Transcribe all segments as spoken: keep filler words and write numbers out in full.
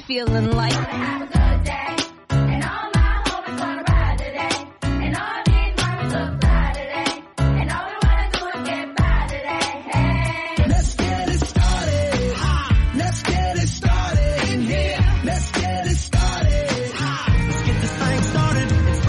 feeling like have a good day. And all my homies wanna ride today. And all these mamas look fly today. And all we wanna do is get by today. Hey. Let's get it started. Ha. Let's get it started in here. Let's get it started. Ha. Let's get this thing started. It's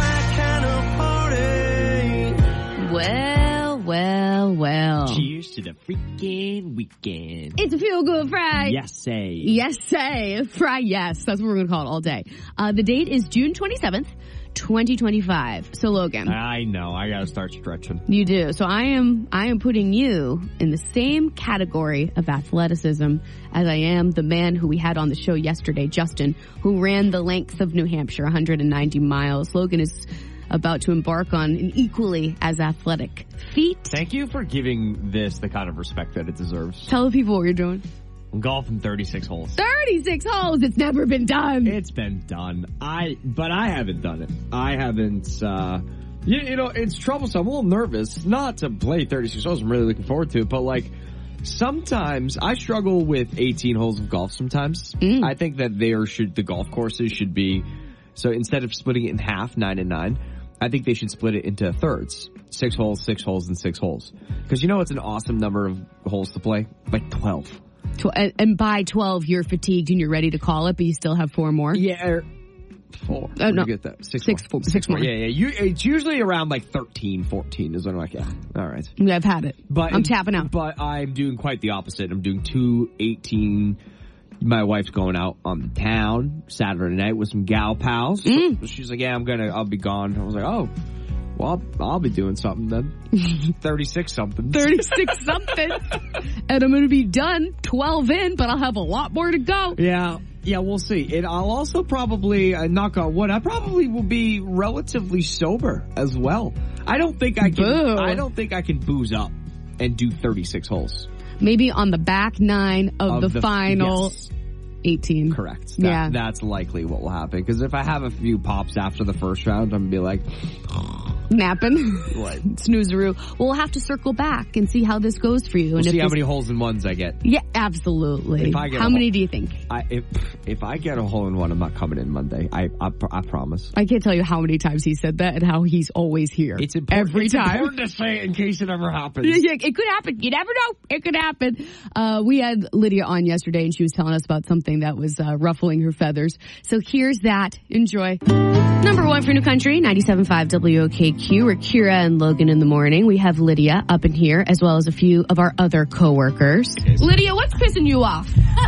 my kind of party. Well, well, well. Cheers to the freaking weekend. It's a Feel Good Fry. Yes, say. Yes, say. Fry, yes. That's what we're going to call it all day. Uh, the date is June twenty-seventh, twenty twenty-five. So, Logan. I know. I got to start stretching. You do. So I am I am putting you in the same category of athleticism as I am the man who we had on the show yesterday, Justin, who ran the length of New Hampshire, one hundred ninety miles. Logan is about to embark on an equally as athletic feat. Thank you for giving this the kind of respect that it deserves. Tell the people what you're doing. I'm golfing thirty-six holes. thirty-six holes. It's never been done. It's been done. I, but I haven't done it. I haven't, uh, you, you know, it's troublesome. I'm a little nervous not to play thirty-six holes. I'm really looking forward to it. But like, sometimes I struggle with eighteen holes of golf sometimes. Mm. I think that there should, the golf courses should be, so instead of splitting it in half, nine and nine, I think they should split it into thirds. Six holes, six holes, and six holes. Because you know it's an awesome number of holes to play? Like twelve. And, and by twelve, you're fatigued and you're ready to call it, but you still have four more? Yeah. Er, four. Uh, no. You get that? Six, six, more. Four, six, six more. more. Yeah, yeah. You, it's usually around like thirteen, fourteen is when I'm like, yeah, all right. I've had it. But I'm tapping out. But I'm doing quite the opposite. I'm doing two eighteen. My wife's going out on the town Saturday night with some gal pals. Mm. So she's like, yeah, I'm gonna, I'll be gone. I was like, oh, well, I'll, I'll be doing something then. thirty-six something. thirty-six something. And I'm going to be done twelve in, but I'll have a lot more to go. Yeah. Yeah, we'll see. And I'll also probably, uh, knock on wood, I probably will be relatively sober as well. I don't think I can, Boo. I don't think I can booze up and do thirty-six holes. Maybe on the back nine of, Of the, the- final yes. eighteen. Correct. That, Yeah. That's likely what will happen. Because if I have a few pops after the first round, I'm going to be like, Napping. what? Snooze-a-roo. We'll have to circle back and see how this goes for you. We'll and see if how this- many holes in ones I get. Yeah, absolutely. If I get how a many hole- do you think? I, if, if I get a hole in one, I'm not coming in Monday. I, I, I promise. I can't tell you how many times he said that and how he's always here. It's important, Every it's time. important to say it in case it ever happens. Yeah, it could happen. You never know. It could happen. Uh, we had Lydia on yesterday, and she was telling us about something that was uh, ruffling her feathers. So here's that. Enjoy. Number one for New Country, ninety-seven point five W O K Q. We're Kira and Logan in the morning. We have Lydia up in here, as well as a few of our other coworkers. Lydia, what's pissing you off?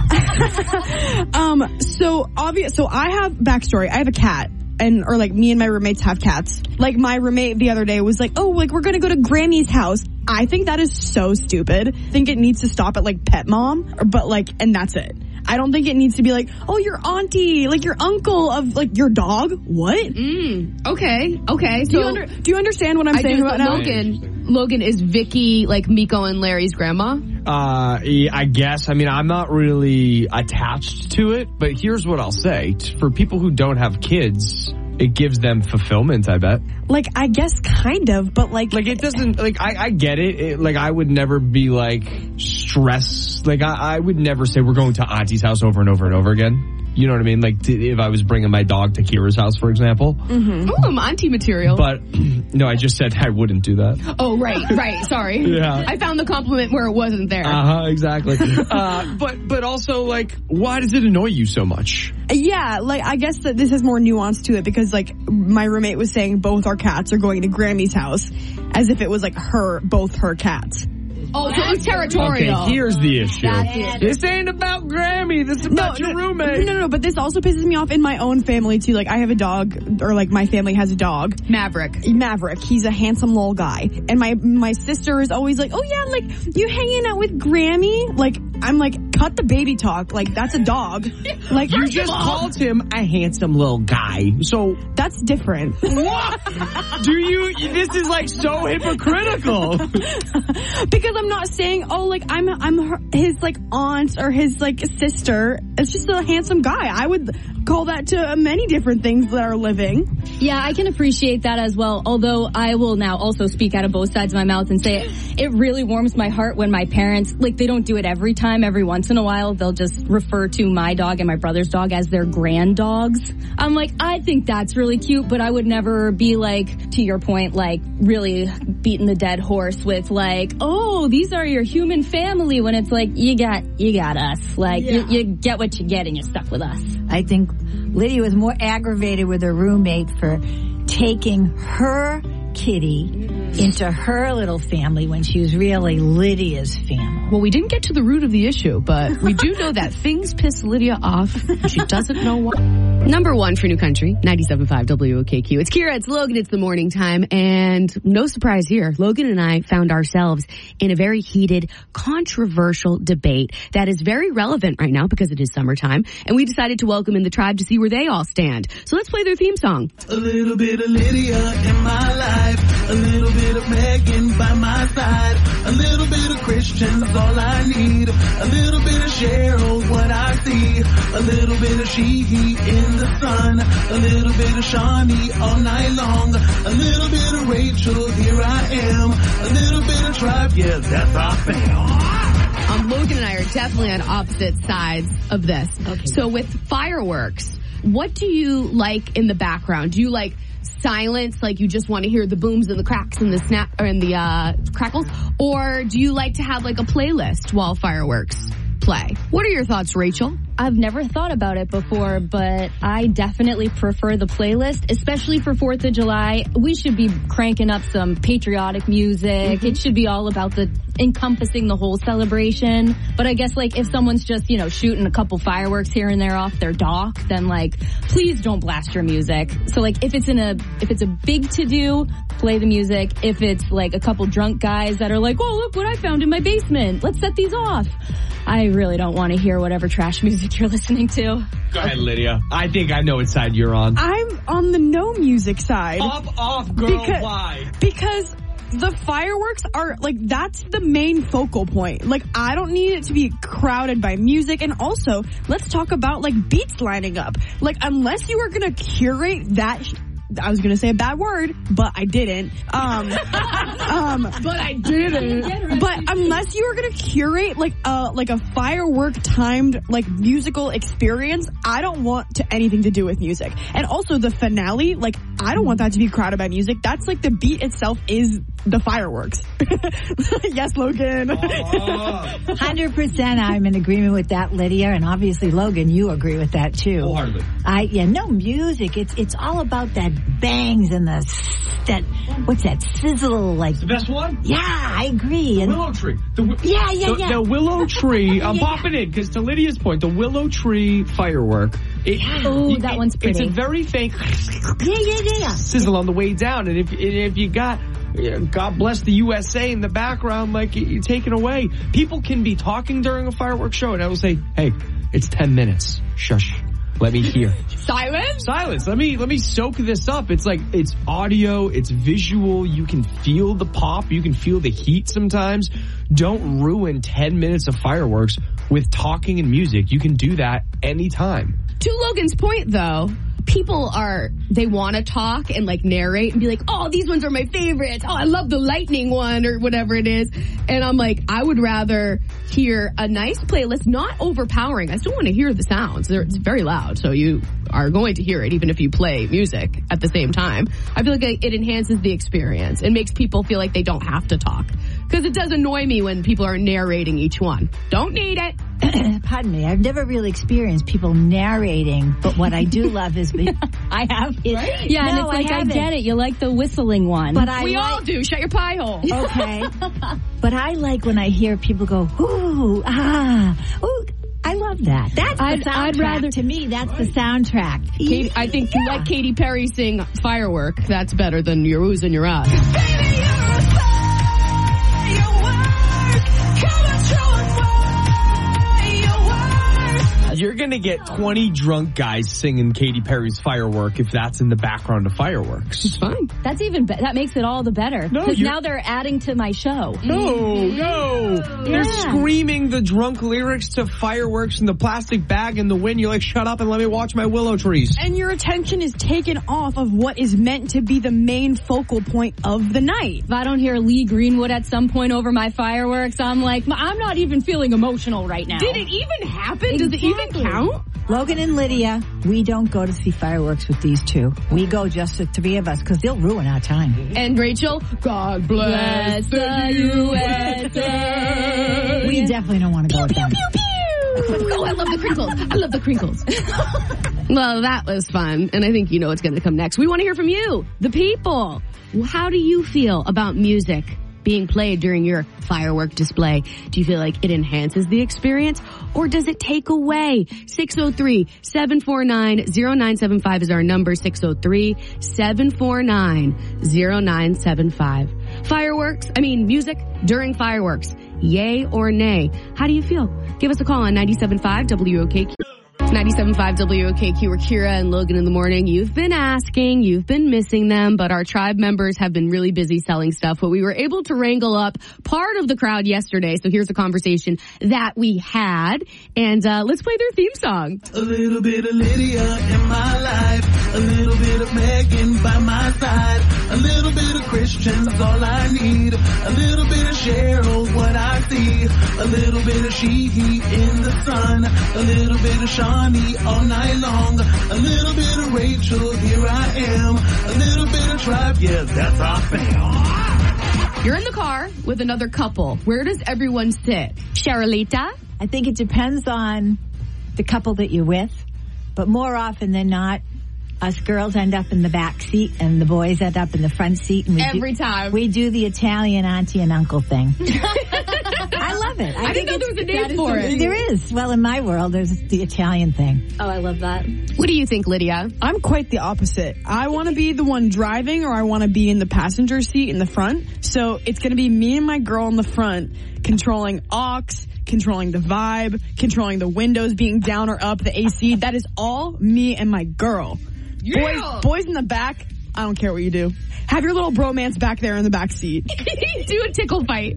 um, so obvious. So I have backstory. I have a cat. And, or like me and my roommates have cats. Like my roommate the other day was like, oh, like we're gonna go to Grammy's house. I think that is so stupid. I think it needs to stop at like pet mom, or, but like, and that's it. I don't think it needs to be like, oh, your auntie, like your uncle of like your dog. What? Mm, okay, okay. Do So you under, do you understand what I'm I saying do, about so now? Logan, Logan is Vicky, like Miko and Larry's grandma. Uh, I guess. I mean, I'm not really attached to it, but here's what I'll say. For people who don't have kids, it gives them fulfillment, I bet. Like, I guess kind of, but like... Like, it doesn't, like, I, I get it. it. Like, I would never be, like, stressed. Like, I, I would never say we're going to Auntie's house over and over and over again. You know what I mean? Like, t- if I was bringing my dog to Kira's house, for example. Mm-hmm. Oh, auntie material. But, no, I just said I wouldn't do that. Oh, right, right. Sorry. Yeah. I found the compliment where it wasn't there. Uh-huh, exactly. uh, but, but also, like, why does it annoy you so much? Yeah, like, I guess that this has more nuance to it because, like, my roommate was saying both our cats are going to Grammy's house as if it was, like, her, both her cats. Oh, so it's territorial. Okay, here's the issue. That's the issue. This ain't about Grammy. This is about no, your no, roommate. No, no, no, but this also pisses me off in my own family, too. Like, I have a dog, or, like, my family has a dog. Maverick. Maverick. He's a handsome little guy. And my my sister is always like, oh, yeah, like, you hanging out with Grammy? Like, I'm like, cut the baby talk. Like, that's a dog. Like, You just called him a handsome little guy. So, that's different. what? Do you, this is like so hypocritical. Because I'm not saying, oh, like, I'm I'm her, his, like, aunt or his, like, sister. It's just a handsome guy. I would call that to many different things that are living. Yeah, I can appreciate that as well, although I will now also speak out of both sides of my mouth and say it, it really warms my heart when my parents, like, they don't do it every time. Every once in a while, they'll just refer to my dog and my brother's dog as their grand dogs. I'm like, I think that's really cute, but I would never be like, to your point, like, really beating the dead horse with like, oh, these are your human family, when it's like, you got, you got us. Like, Yeah. you, you get what you get and you're stuck with us. I think Lydia was more aggravated with her roommate for taking her kitty into her little family when she was really Lydia's family. Well, we didn't get to the root of the issue, but we do know that things piss Lydia off, and she doesn't know why. Number one for New Country, ninety-seven point five W O K Q. It's Kira, it's Logan, it's the morning time, and no surprise here, Logan and I found ourselves in a very heated, controversial debate that is very relevant right now because it is summertime, and we decided to welcome in the tribe to see where they all stand. So let's play their theme song. A little bit of Lydia in my life, a little bit of Megan by my side, a little bit of Christian's all I need, a little bit of Cheryl, what I see, a little bit of she-he in the sun, a little bit of Shawnee all night long, a little bit of Rachel, here I am, a little bit of tribe, yeah, that's our fam. Um, Logan and I are definitely on opposite sides of this. Okay. So with fireworks, what do you like in the background? Do you like silence, like you just want to hear the booms and the cracks and the snap or and the uh, crackles, or do you like to have like a playlist while fireworks play? What are your thoughts, Rachel? I've never thought about it before, but I definitely prefer the playlist, especially for fourth of July. We should be cranking up some patriotic music. Mm-hmm. It should be all about the encompassing the whole celebration. But I guess like if someone's just, you know, shooting a couple fireworks here and there off their dock, then like, please don't blast your music. So like if it's in a, if it's a big to do, play the music. If it's like a couple drunk guys that are like, oh, look what I found in my basement, let's set these off. I really don't want to hear whatever trash music you're listening to. Go ahead, Lydia. I think I know what side you're on. I'm on the no music side. Off, off, girl, Because- why? Because the fireworks are, like, that's the main focal point. Like, I don't need it to be crowded by music. And also, let's talk about, like, beats lining up. Like, unless you are gonna curate that... Sh- I was gonna say a bad word, but I didn't. Um, um, But I didn't. but unless you are gonna curate like a like a firework timed like musical experience, I don't want to anything to do with music. And also the finale, like I don't want that to be crowded by music. That's like the beat itself is the fireworks. Yes, Logan. one hundred percent I'm in agreement with that, Lydia, and obviously, Logan, you agree with that too. Wholeheartedly. I, yeah, no music. It's, it's all about that bangs and the, that, what's that, sizzle, like, The best one? yeah, I agree. The And willow tree. The, wi- Yeah, yeah, the, yeah. the willow tree. I'm Yeah, popping in because to Lydia's point, the willow tree firework. It, Oh, it- that one's It's pretty. a very faint yeah, yeah, yeah, yeah. sizzle on the way down, and if and if you got, yeah, God bless the U S A in the background, like you're taken away. People can be talking during a fireworks show, and I will say, "Hey, it's ten minutes. Shush, let me hear." Silence? Silence. Let me let me soak this up. It's like it's audio, it's visual. You can feel the pop. You can feel the heat sometimes. Don't ruin ten minutes of fireworks with talking and music. You can do that anytime. To Logan's point, though, people are, they want to talk and like narrate and be like, oh, these ones are my favorites. Oh, I love the lightning one or whatever it is. And I'm like, I would rather hear a nice playlist, not overpowering. I still want to hear the sounds. They're, it's very loud, so you are going to hear it even if you play music at the same time. I feel like it enhances the experience. It makes people feel like they don't have to talk. Because it does annoy me when people are narrating each one. Don't need it. Pardon me, I've never really experienced people narrating, but what I do love is the, I have. It, Yeah, and no, it's like, I, haven't. get it. You like the whistling one. But I We like, all do. Shut your pie hole. okay, but I like when I hear people go, ooh, ah, ooh. I love that. That's the I'd- soundtrack. I'd rather- to me, that's the soundtrack. Katie, I think you Yeah. let Katy Perry sing Firework. That's better than your oohs and your ahs. Baby, you're a firework. Come and show us why you're worth. You're going to get twenty drunk guys singing Katy Perry's Firework if that's in the background of fireworks. It's fine. That's even be- that makes it all the better No, because you're- now they're adding to my show. No, no. They're Yeah. screaming the drunk lyrics to Fireworks in the plastic bag in the wind. You're like, shut up and let me watch my willow trees. And your attention is taken off of what is meant to be the main focal point of the night. If I don't hear Lee Greenwood at some point over my fireworks, I'm like, I'm not even feeling emotional right now. Did it even happen? Does it even Exactly. count? Logan and Lydia, we don't go to see fireworks with these two. We go just the three of us because they'll ruin our time. And Rachel, God bless the U S A. We definitely don't want to go with them. Oh, I love the crinkles. I love the crinkles. Well, that was fun. And I think you know what's going to come next. We want to hear from you, the people. How do you feel about music being played during your firework display? Do you feel like it enhances the experience or does it take away? six oh three, seven four nine, oh nine seven five is our number. six oh three, seven four nine, oh nine seven five. Fireworks, I mean music during fireworks. Yay or nay? How do you feel? Give us a call on ninety-seven point five W O K Q. ninety-seven point five W O K Q. We're Kira and Logan in the morning. You've been asking, you've been missing them, but our tribe members have been really busy selling stuff. But we were able to wrangle up part of the crowd yesterday. So here's a conversation that we had. And uh, let's play their theme song. A little bit of Lydia in my life, a little bit of Megan by my side, a little bit of Christian's all I need, a little bit of Cheryl, what I see, a little bit of Sheehy in the sun, a little bit of Shawnee all night long, a little bit of Rachel, here I am, a little bit of Tribe, yeah, that's our fam. You're in the car with another couple. Where does everyone sit? Cherylita? I think it depends on the couple that you're with, but more often than not, us girls end up in the back seat and the boys end up in the front seat. And we Every do, time. We do the Italian auntie and uncle thing. I love it. I didn't know there was a name for it. There is. Well, in my world, there's the Italian thing. Oh, I love that. What do you think, Lydia? I'm quite the opposite. I want to be the one driving or I want to be in the passenger seat in the front. So it's going to be me and my girl in the front controlling aux, controlling the vibe, controlling the windows being down or up, the A C. That is all me and my girl. Yeah. Boys, boys in the back, I don't care what you do. Have your little bromance back there in the back seat. Do a tickle fight.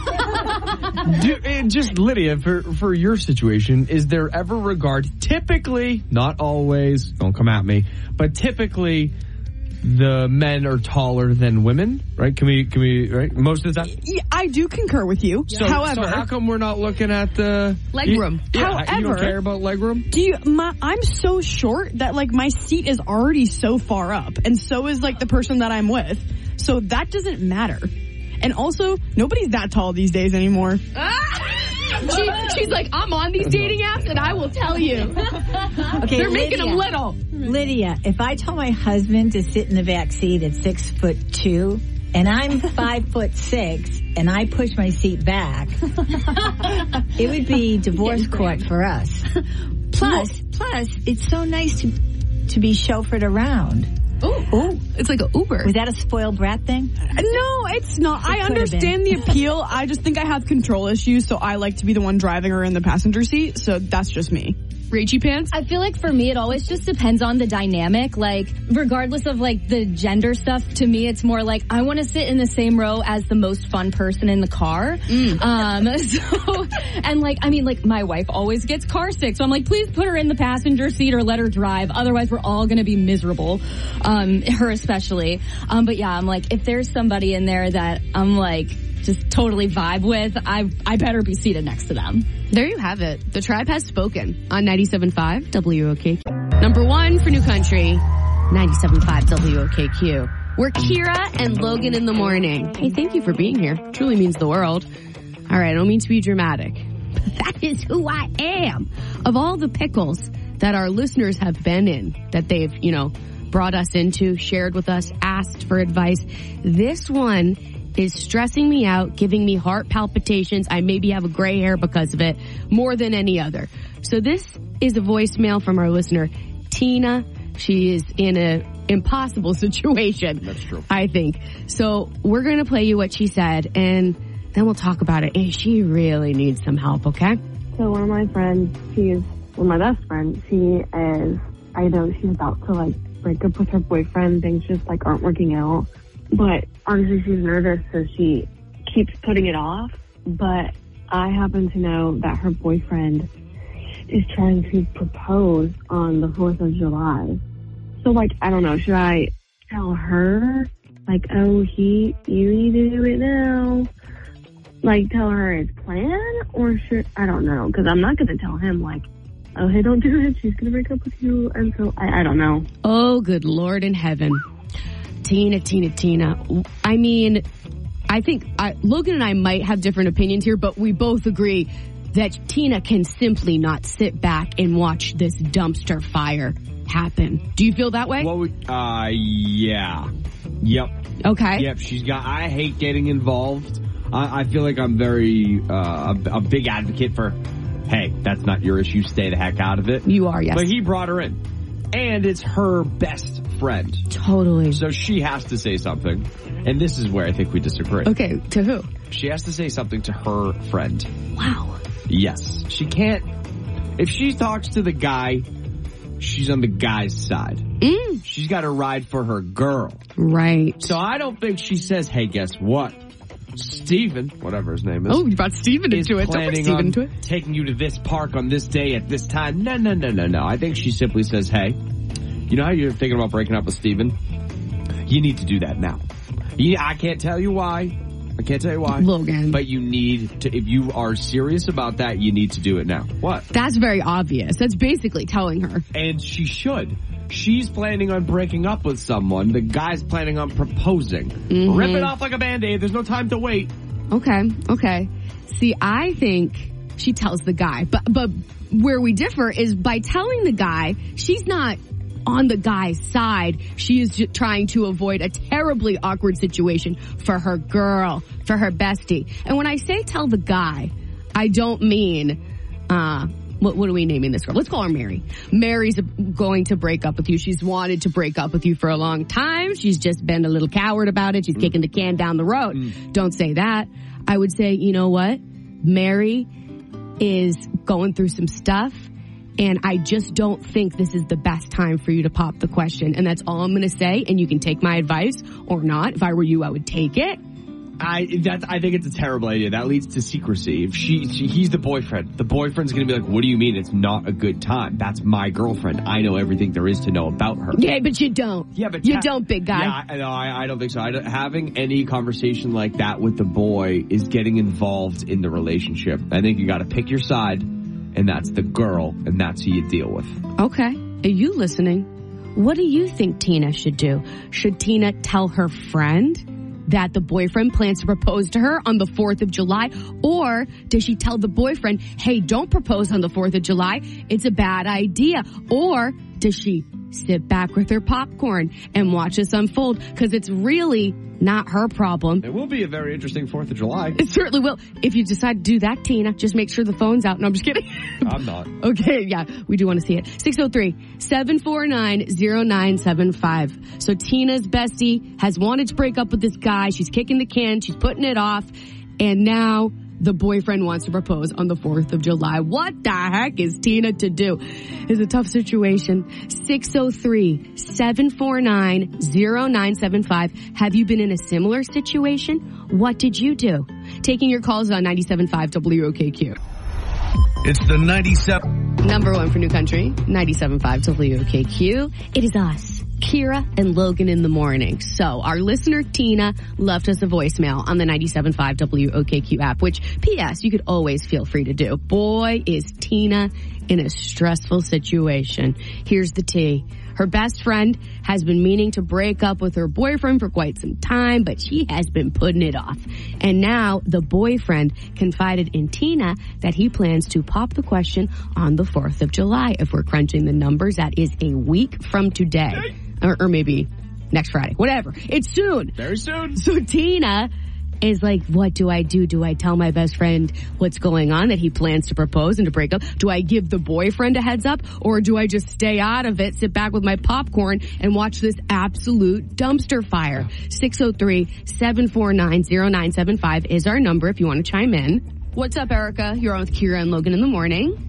Do, uh, just Lydia, for for your situation, is there ever regard? Typically, not always. Don't come at me, but typically, the men are taller than women, right? Can we? Can we? Right? Most of the time. Yeah, I do concur with you. So, However, so how come we're not looking at the Legroom. You, yeah, you However- don't care about legroom? do you? My, I'm so short that like my seat is already so far up, and so is like the person that I'm with. So that doesn't matter. And also, nobody's that tall these days anymore. She, she's like, I'm on these dating apps and I will tell you. Okay, They're making them Lydia. little. Lydia, if I told my husband to sit in the back seat at six foot two, and I'm five foot six, and I push my seat back, it would be divorce court for us. Plus, plus, it's so nice to to be chauffeured around. Ooh, it's like an Uber. Was that a spoiled brat thing? No, it's not. I could've understand the appeal. I just think I have control issues, so I like to be the one driving or in the passenger seat. So that's just me. Rachy pants? I feel like for me, it always just depends on the dynamic. Like, regardless of like the gender stuff, to me, it's more like I want to sit in the same row as the most fun person in the car. Mm. Um, so, and like, I mean, like my wife always gets car sick, so I'm like, please put her in the passenger seat or let her drive. Otherwise, we're all going to be miserable. Um, her especially. Um, but yeah, I'm like, if there's somebody in there that I'm like just totally vibe with, I I better be seated next to them. There you have it. The tribe has spoken on ninety-seven point five W O K Q. Number one for New Country, ninety-seven point five W O K Q. We're Kira and Logan in the morning. Hey, thank you for being here. Truly means the world. All right, I don't mean to be dramatic, but that is who I am. Of all the pickles that our listeners have been in, that they've, you know, brought us into, shared with us, asked for advice, this one is stressing me out, giving me heart palpitations. I maybe have a gray hair because of it, more than any other. So this is a voicemail from our listener, Tina. She is in a impossible situation. That's true. I think. So we're going to play you what she said, and then we'll talk about it. And she really needs some help, okay? So one of my friends, he's with my best friend. She is, I know she's about to like break up with her boyfriend. Things just like aren't working out. But honestly, she's nervous, so she keeps putting it off. But I happen to know that her boyfriend is trying to propose on the fourth of July. So like, I don't know, should I tell her, like, oh, he, you need to do it now? Like, tell her his plan? Or should, I don't know, because I'm not going to tell him, like, oh, hey, don't do it, she's going to break up with you. And so, I, I don't know. Oh, good Lord in heaven. Tina, Tina, Tina. I mean, I think I, Logan and I might have different opinions here, but we both agree that Tina can simply not sit back and watch this dumpster fire happen. Do you feel that way? Well, we, uh, yeah. Yep. Okay. Yep, she's got, I hate getting involved. I, I feel like I'm very, uh, a, a big advocate for, hey, that's not your issue, stay the heck out of it. You are, yes. But he brought her in. And it's her best friend. Totally. So she has to say something. And this is where I think we disagree. Okay, to who? She has to say something to her friend. Wow. Yes. She can't, if she talks to the guy, she's on the guy's side. Mm. She's got to ride for her girl. Right. So I don't think she says, hey, guess what? Steven, whatever his name is. Oh, you brought Steven is into it. Don't bring planning Steven on into it. taking you to this park on this day at this time. No, no, no, no, no. I think she simply says, hey, you know how you're thinking about breaking up with Steven? You need to do that now. You, I can't tell you why. I can't tell you why. Logan. But you need to, if you are serious about that, you need to do it now. What? That's very obvious. That's basically telling her. And she should. She's planning on breaking up with someone. The guy's planning on proposing. Mm-hmm. Rip it off like a Band-Aid. There's no time to wait. Okay, okay. See, I think she tells the guy. But, but where we differ is by telling the guy, she's not on the guy's side. She is just trying to avoid a terribly awkward situation for her girl, for her bestie. And when I say tell the guy, I don't mean, uh, what, what are we naming this girl? Let's call her Mary. Mary's going to break up with you. She's wanted to break up with you for a long time. She's just been a little coward about it. She's mm. kicking the can down the road. Mm. Don't say that. I would say, you know what? Mary is going through some stuff. And I just don't think this is the best time for you to pop the question. And that's all I'm going to say. And you can take my advice or not. If I were you, I would take it. I that's I think it's a terrible idea. That leads to secrecy. If she, she he's the boyfriend, the boyfriend's going to be like, "What do you mean it's not a good time? That's my girlfriend. I know everything there is to know about her." Yeah, but you don't. Yeah, but you ta- don't, big guy. Yeah, I, no, I, I don't think so. I don't, having any conversation like that with the boy is getting involved in the relationship. I think you got to pick your side, and that's the girl, and that's who you deal with. Okay, are you listening? What do you think Tina should do? Should Tina tell her friend that the boyfriend plans to propose to her on the fourth of July? Or does she tell the boyfriend, hey, don't propose on the fourth of July. It's a bad idea. Or does she sit back with her popcorn and watch this unfold? Because it's really not her problem. It will be a very interesting fourth of July. It certainly will. If you decide to do that, Tina, just make sure the phone's out. No, I'm just kidding. I'm not. Okay, yeah, we do want to see it. six oh three, seven four nine, oh nine seven five. So Tina's bestie has wanted to break up with this guy. She's kicking the can. She's putting it off. And now the boyfriend wants to propose on the fourth of July. What the heck is Tina to do? It's a tough situation. six oh three, seven four nine, oh nine seven five. Have you been in a similar situation? What did you do? Taking your calls on ninety-seven point five W O K Q. It's the ninety-seven. Number one for New Country, ninety-seven point five W O K Q. It is us, Kira and Logan in the morning. So our listener Tina left us a voicemail on the ninety-seven point five W O K Q app, which P S you could always feel free to do. Boy, is Tina in a stressful situation. Here's the tea. Her best friend has been meaning to break up with her boyfriend for quite some time, but she has been putting it off. And now the boyfriend confided in Tina that he plans to pop the question on the fourth of July. If we're crunching the numbers, that is a week from today. Or, or maybe next Friday. Whatever. It's soon. Very soon. So Tina is like, what do I do? Do I tell my best friend what's going on, that he plans to propose and to break up? Do I give the boyfriend a heads up? Or do I just stay out of it, sit back with my popcorn, and watch this absolute dumpster fire? six oh three, seven four nine, oh nine seven five is our number if you want to chime in. What's up, Erica? You're on with Kira and Logan in the morning.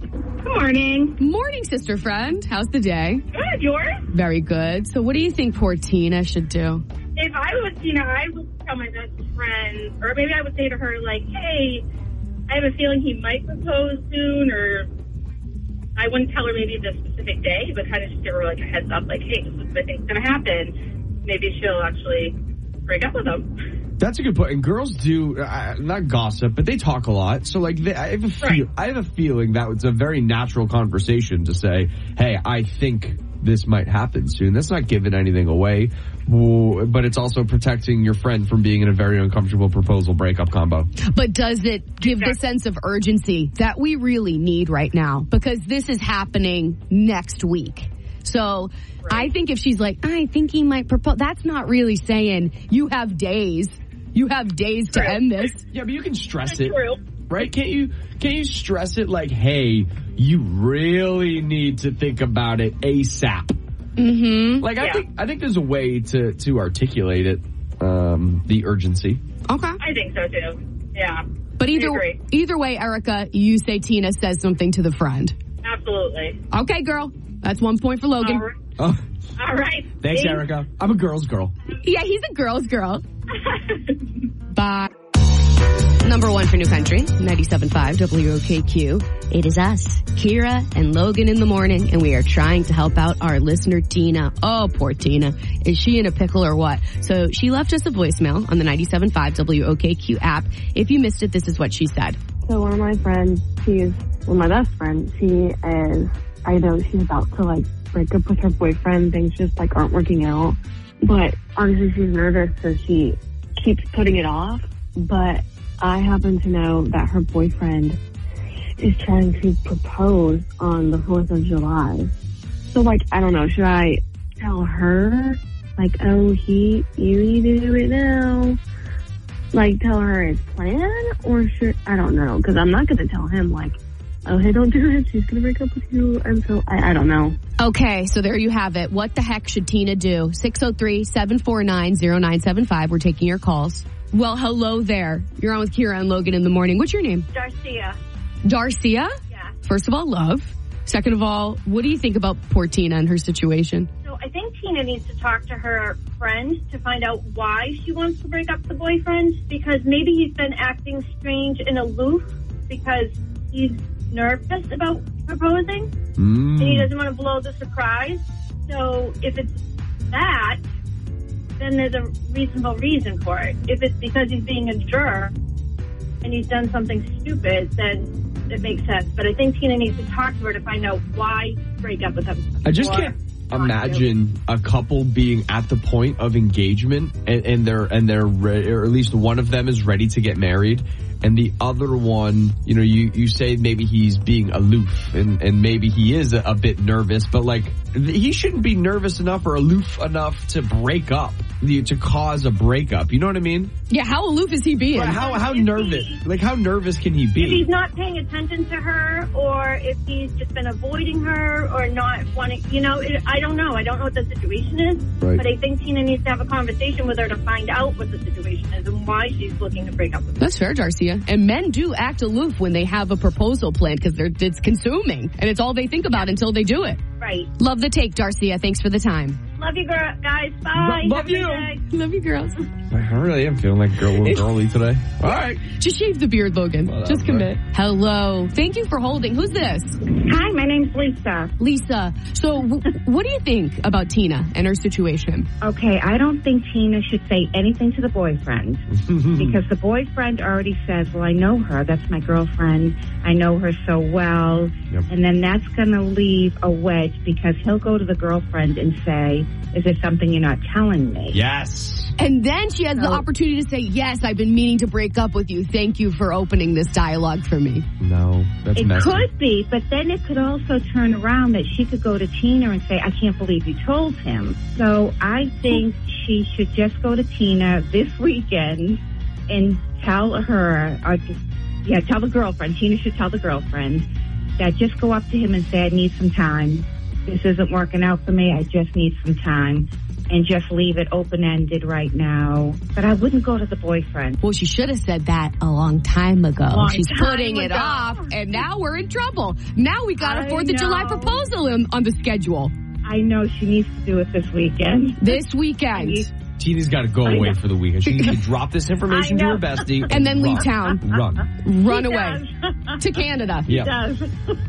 Good morning. Morning, sister friend. How's the day? Good, yours? Very good. So what do you think poor Tina should do? If I was, you know, I would tell my best friend, or maybe I would say to her, like, hey, I have a feeling he might propose soon, or I wouldn't tell her maybe the specific day, but kind of just give her, like, a heads up, like, hey, this is what I think's going to happen. Maybe she'll actually break up with him. That's a good point. And girls do uh, not gossip, but they talk a lot. So, like, they, I have a feel, Right. I have a feeling that it's a very natural conversation to say, "Hey, I think this might happen soon." That's not giving anything away, but it's also protecting your friend from being in a very uncomfortable proposal breakup combo. But does it give the sense of urgency that we really need right now? Because this is happening next week. So I think if she's like, I think he might propose, that's not really saying you have days. You have days to end this. Yeah, but you can stress That's it, true. right? Can't you? Can't you stress it like, "Hey, you really need to think about it ASAP." Mm-hmm. Like, I Yeah. think I think there's a way to to articulate it, um, the urgency. Okay. I think so, too. Yeah. But either I agree. either way, Erica, you say Tina says something to the friend. Absolutely. Okay, girl. That's one point for Logan. All right. Oh, All right. thanks, Erica. I'm a girl's girl. Yeah, he's a girl's girl. Bye. Number one for New Country, ninety-seven point five W O K Q. It is us, Kira and Logan in the morning, and we are trying to help out our listener, Tina. Oh, poor Tina. Is she in a pickle or what? So she left us a voicemail on the ninety-seven point five W O K Q app. If you missed it, this is what she said. So one of my friends, she's, well, my best friend, she is, I know she's about to, like, break up with her boyfriend. Things just, like, aren't working out. But honestly, she's nervous, so she keeps putting it off. But I happen to know that her boyfriend is trying to propose on the fourth of July. So, like, I don't know, should I tell her, like, oh, he, you need to do it now? Like, tell her his plan? Or should, I don't know, because I'm not going to tell him, like, oh, hey, don't do it, she's going to break up with you. And so, I, I don't know. Okay, so there you have it. What the heck should Tina do? six oh three, seven four nine, oh nine seven five. We're taking your calls. Well, hello there. You're on with Kira and Logan in the morning. What's your name? Darcia. Darcia? Yeah. First of all, love. Second of all, what do you think about poor Tina and her situation? So I think Tina needs to talk to her friend to find out why she wants to break up with the boyfriend, because maybe he's been acting strange and aloof because he's nervous about proposing Mm. and he doesn't want to blow the surprise. So if it's that, then there's a reasonable reason for it. If it's because he's being a jerk and he's done something stupid, then it makes sense. But I think Tina needs to talk to her to find out why break up with him. I just Or can't not imagine a couple being at the point of engagement and, and they're and they're re- or at least one of them is ready to get married, and the other one, you know, you, you say maybe he's being aloof and, and maybe he is a, a bit nervous, but like he shouldn't be nervous enough or aloof enough to break up, to cause a breakup. You know what I mean? Yeah, how aloof is he being? Right, how how nervous? Like how nervous can he If be? he's not paying attention to her, or if he's just been avoiding her, or not wanting, you know, it, I don't know. I don't know what the situation is. Right. But I think Tina needs to have a conversation with her to find out what the situation is and why she's looking to break up with him. That's fair, Darcia. And men do act aloof when they have a proposal planned because they're it's consuming and it's all they think about until they do it. Right. Love the take, Darcia. Thanks for the time. Love you, girl, guys. Bye. Love Have a good you. day. Love you, girls. I really am feeling like girl, a little girly today. All right. Just shave the beard, Logan. Whatever. Just commit. Hello. Thank you for holding. Who's this? Hi, my name's Lisa. Lisa. So, w- what do you think about Tina and her situation? Okay, I don't think Tina should say anything to the boyfriend because the boyfriend already says, well, I know her. That's my girlfriend. I know her so well. Yep. And then that's going to leave a wedge because he'll go to the girlfriend and say, is there something you're not telling me? Yes. And then she has the So- opportunity to say, yes, I've been meaning to break up with you. Thank you for opening this dialogue for me. No, that's It messy. could be, but then it could also turn around that she could go to Tina and say, I can't believe you told him. So I think she should just go to Tina this weekend and tell her, or just, yeah, tell the girlfriend. Tina should tell the girlfriend that just go up to him and say, I need some time. This isn't working out for me. I just need some time. and just leave it open-ended right now. But I wouldn't go to the boyfriend. Well, she should have said that a long time ago. Long She's time putting it ago. off, and now we're in trouble. Now we got a I fourth of July know. proposal on, on the schedule. I know she needs to do it this weekend. This weekend. Tina's got to go away for the weekend. She needs to drop this information I to know. her bestie. And, And then leave run. town. Run. Run He away does. to Canada. Yeah. Does.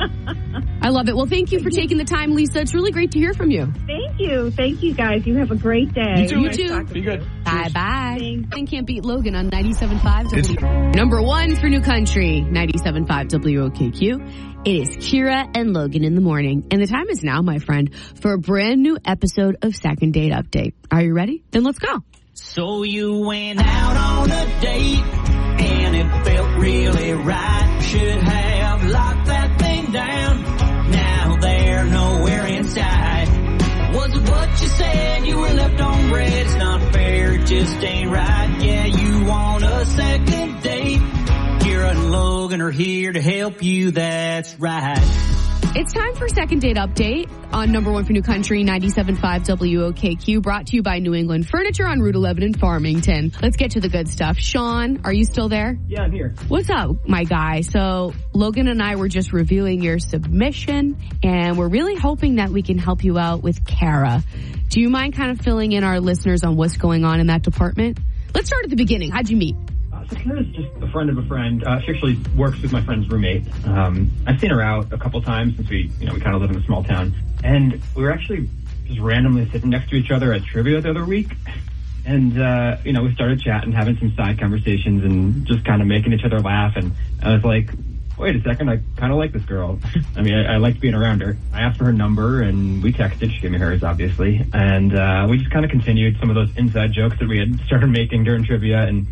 I love it. Well, thank you for taking the time, Lisa. It's really great to hear from you. Thank you. Thank you, guys. You have a great day. You too. You Nice too. talking Be to good. you. Bye bye. Thanks. And can't beat Logan on ninety-seven point five W. Number one for New Country, ninety-seven point five W O K Q. It is Kira and Logan in the morning. And the time is now, my friend, for a brand new episode of Second Date Update. Are you ready? Then let's go. So you went out on a date and it felt really right. Should have locked that thing down. Now they're nowhere inside. Was it what you said? You were left on red. It's not fair, it just ain't right. Yeah, you want a second date. Kira and Logan are here to help you, that's right. It's time for Second Date Update on number one for New Country, ninety-seven point five W O K Q, brought to you by New England Furniture on Route eleven in Farmington. Let's get to the good stuff. Sean, are you still there? Yeah, I'm here. What's up, my guy? So Logan and I were just reviewing your submission, and we're really hoping that we can help you out with Kara. Do you mind kind of filling in our listeners on what's going on in that department? Let's start at the beginning. How'd you meet? Uh, so Kara's just a friend of a friend. Uh, she actually works with my friend's roommate. Um, I've seen her out a couple times since we, you know, we kind of live in a small town. And we were actually just randomly sitting next to each other at trivia the other week. And, uh, you know, we started chatting, having some side conversations and just kind of making each other laugh. And I was like, wait a second, I kind of like this girl. I mean, I, I liked being around her. I asked for her number and we texted. She gave me hers, obviously. And uh, we just kind of continued some of those inside jokes that we had started making during trivia. And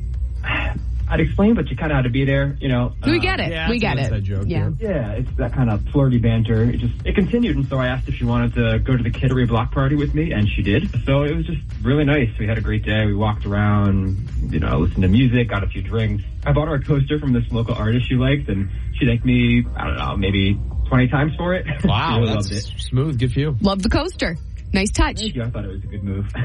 I'd explain, but you kind of had to be there, you know. We get it. Yeah, we that's get an it. inside joke, yeah. Yeah, it's that kind of flirty banter. It just, it continued. And so I asked if she wanted to go to the Kittery block party with me, and she did. So it was just really nice. We had a great day. We walked around, you know, listened to music, got a few drinks. I bought her a coaster from this local artist she liked, and she thanked me, I don't know, maybe twenty times for it. Wow, She really that's loved it. smooth. Good for you. Love the coaster. Nice touch. Thank you. I thought it was a good move.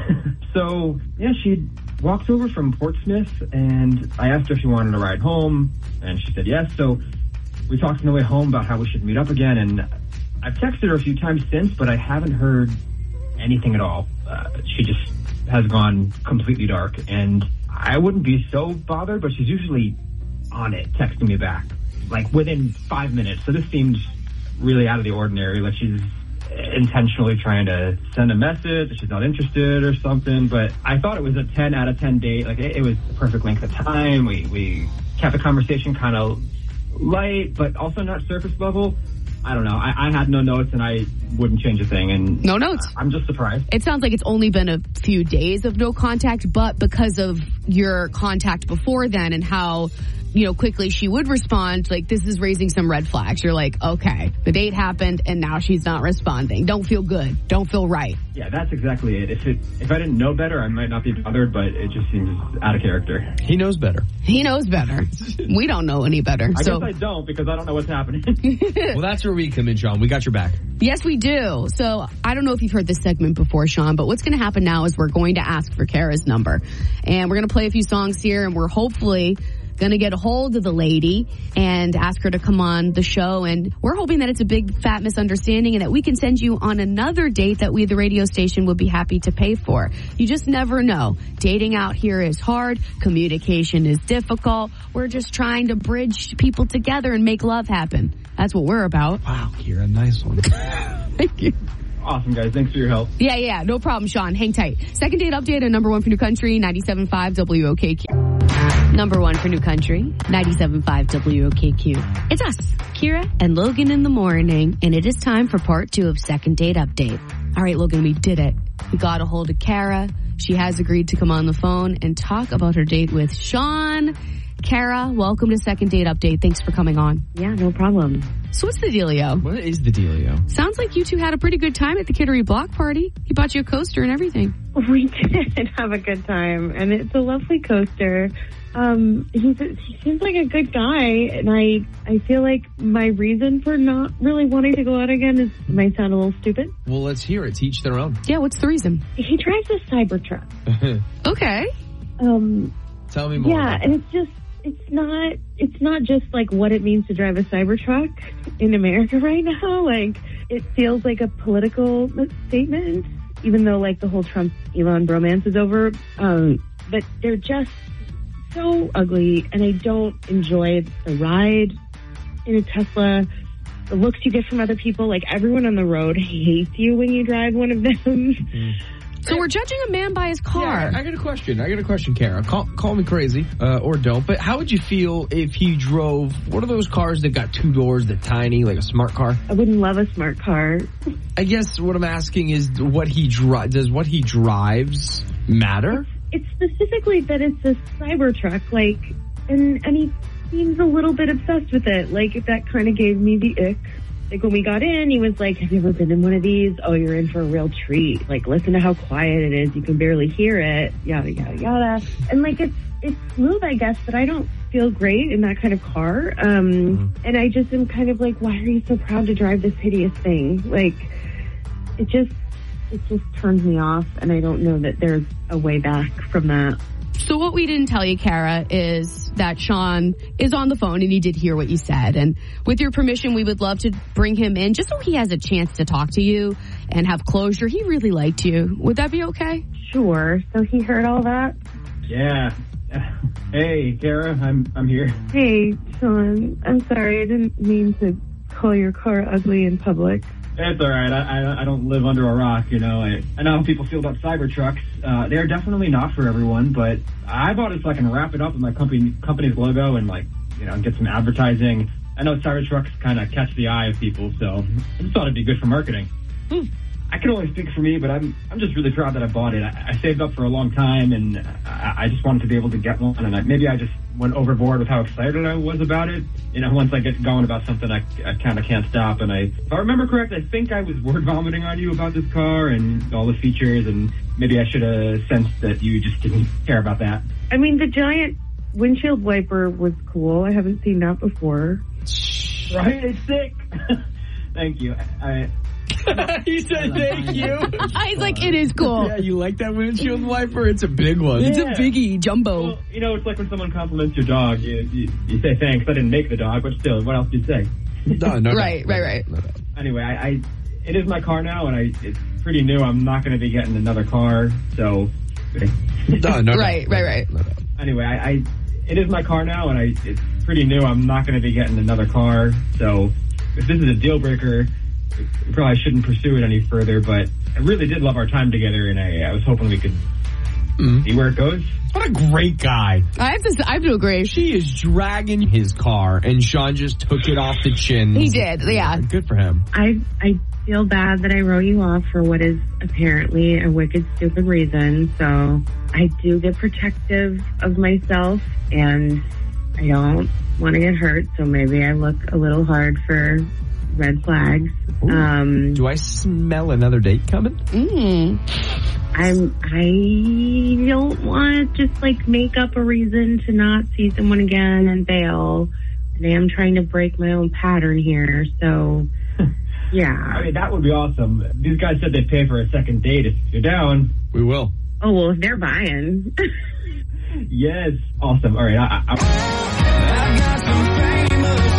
So, yeah, she walked over from Portsmouth, and I asked her if she wanted to ride home, and she said yes. So we talked on the way home about how we should meet up again, and I've texted her a few times since, but I haven't heard anything at all. Uh, she just has gone completely dark, and I wouldn't be so bothered, but she's usually on it, texting me back, like within five minutes. So this seems really out of the ordinary, like she's intentionally trying to send a message that she's not interested or something. But I thought it was a ten out of ten date. Like it, it was the perfect length of time. We we kept the conversation kind of light, but also not surface level. I don't know. I, I had no notes, and I wouldn't change a thing. And No notes. I'm just surprised. It sounds like it's only been a few days of no contact, but because of your contact before then and how, you know, quickly she would respond, like this is raising some red flags. You're like, okay, the date happened and now she's not responding. Don't feel good. Don't feel right. Yeah, that's exactly it. If it if I didn't know better, I might not be bothered, but it just seems out of character. He knows better. He knows better. We don't know any better. I so guess I don't because I don't know what's happening. Well, that's where we come in, Sean. We got your back. yes, we do. So I don't know if you've heard this segment before, Sean, but what's going to happen now is we're going to ask for Kara's number, and we're going to play a few songs here, and we're hopefully going to get a hold of the lady and ask her to come on the show. And we're hoping that it's a big fat misunderstanding and that we can send you on another date that we, the radio station, would be happy to pay for. You just never know. Dating out here is hard. Communication is difficult. We're just trying to bridge people together and make love happen. That's what we're about. Wow, Kira, nice one. Thank you. Awesome, guys. Thanks for your help. Yeah, yeah, no problem, Sean. Hang tight. Second date update on number one for New Country, ninety-seven point five W O K Q. Number one for New Country, ninety-seven point five W O K Q. It's us, Kira and Logan in the morning, and it is time for part two of Second Date Update. All right, Logan, we did it. We got a hold of Kara. She has agreed to come on the phone and talk about her date with Sean. Kara, welcome to Second Date Update. Thanks for coming on. Yeah, no problem. So what's the dealio? What is the dealio? Sounds like you two had a pretty good time at the Kittery block party. He bought you a coaster and everything. We did have a good time, and it's a lovely coaster. Um, he's he seems like a good guy, and I I feel like my reason for not really wanting to go out again is might sound a little stupid. Well, let's hear it. Teach their own. Yeah, what's the reason? He drives a Cybertruck. Okay. Um, Tell me more. yeah, and it's just it's not it's not just like what it means to drive a Cybertruck in America right now. Like it feels like a political statement, even though like the whole Trump Elon bromance is over. Um, but they're just so ugly, and I don't enjoy the ride in a Tesla. The looks you get from other people, like everyone on the road hates you when you drive one of them. Mm. So we're judging a man by his car. Yeah, I got a question. I got a question, Kara. Call, call me crazy, uh, or don't, but how would you feel if he drove, what are those cars that got two doors, that tiny, like a smart car? I wouldn't love a smart car. I guess what I'm asking is what he dri- does what he drives matter? It's specifically that it's a Cybertruck, like, and and he seems a little bit obsessed with it. Like, that kind of gave me the ick. Like, when we got in, he was like, have you ever been in one of these? Oh, you're in for a real treat. Like, listen to how quiet it is. You can barely hear it. Yada, yada, yada. And, like, it's it's smooth, I guess, but I don't feel great in that kind of car. Um, mm-hmm. And I just am kind of like, why are you so proud to drive this hideous thing? Like, it just... It just turns me off, and I don't know that there's a way back from that. So what we didn't tell you, Kara, is that Sean is on the phone, and he did hear what you said. And with your permission, we would love to bring him in just so he has a chance to talk to you and have closure. He really liked you. Would that be okay? Sure. So he heard all that? Yeah. Hey, Kara, I'm I'm here. Hey, Sean. I'm sorry. I didn't mean to call your car ugly in public. It's all right. I, I I don't live under a rock, you know. I, I know how people feel about Cybertrucks. Uh, they're definitely not for everyone, but I bought it so I can wrap it up with my company company's logo and, like, you know, get some advertising. I know Cybertrucks kind of catch the eye of people, so I just thought it'd be good for marketing. Hmm. I can only speak for me, but I'm I'm just really proud that I bought it. I, I saved up for a long time, and I, I just wanted to be able to get one. And I, maybe I just went overboard with how excited I was about it. You know, once I get going about something, I, I kind of can't stop. And I, if I remember correct, I think I was word vomiting on you about this car and all the features. And maybe I should have sensed that you just didn't care about that. I mean, the giant windshield wiper was cool. I haven't seen that before. Right? It's sick. Thank you. I. He said thank you. He's like, it is cool. Yeah, you like that windshield wiper? It's a big one. It's Yeah. a biggie, jumbo. Well, you know, it's like when someone compliments your dog. You, you, you say thanks. I didn't make the dog, but still, what else do you say? No, no, right, no, right, right. No, no. Anyway, I, I it is my car now, and I it's pretty new. I'm not going to be getting another car, so. No, no, right, no, right, right. No, no. Anyway, I, I it is my car now, and I it's pretty new. I'm not going to be getting another car, so if this is a deal breaker, we probably shouldn't pursue it any further. But I really did love our time together, and I, I was hoping we could mm-hmm. see where it goes. What a great guy. I have to, I have to agree. She is dragging his car, and Sean just took it off the chin. He did, yeah. Good for him. I I feel bad that I wrote you off for what is apparently a wicked, stupid reason. So I do get protective of myself, and I don't want to get hurt. So maybe I look a little hard for red flags. Um, Do I smell another date coming? Mm. I'm, I don't want to just like make up a reason to not see someone again and bail. And I am trying to break my own pattern here. So, yeah. I mean, that would be awesome. These guys said they'd pay for a second date. If you're down, we will. Oh, well, if they're buying. Yes. Awesome. All right. I, I, I got some famous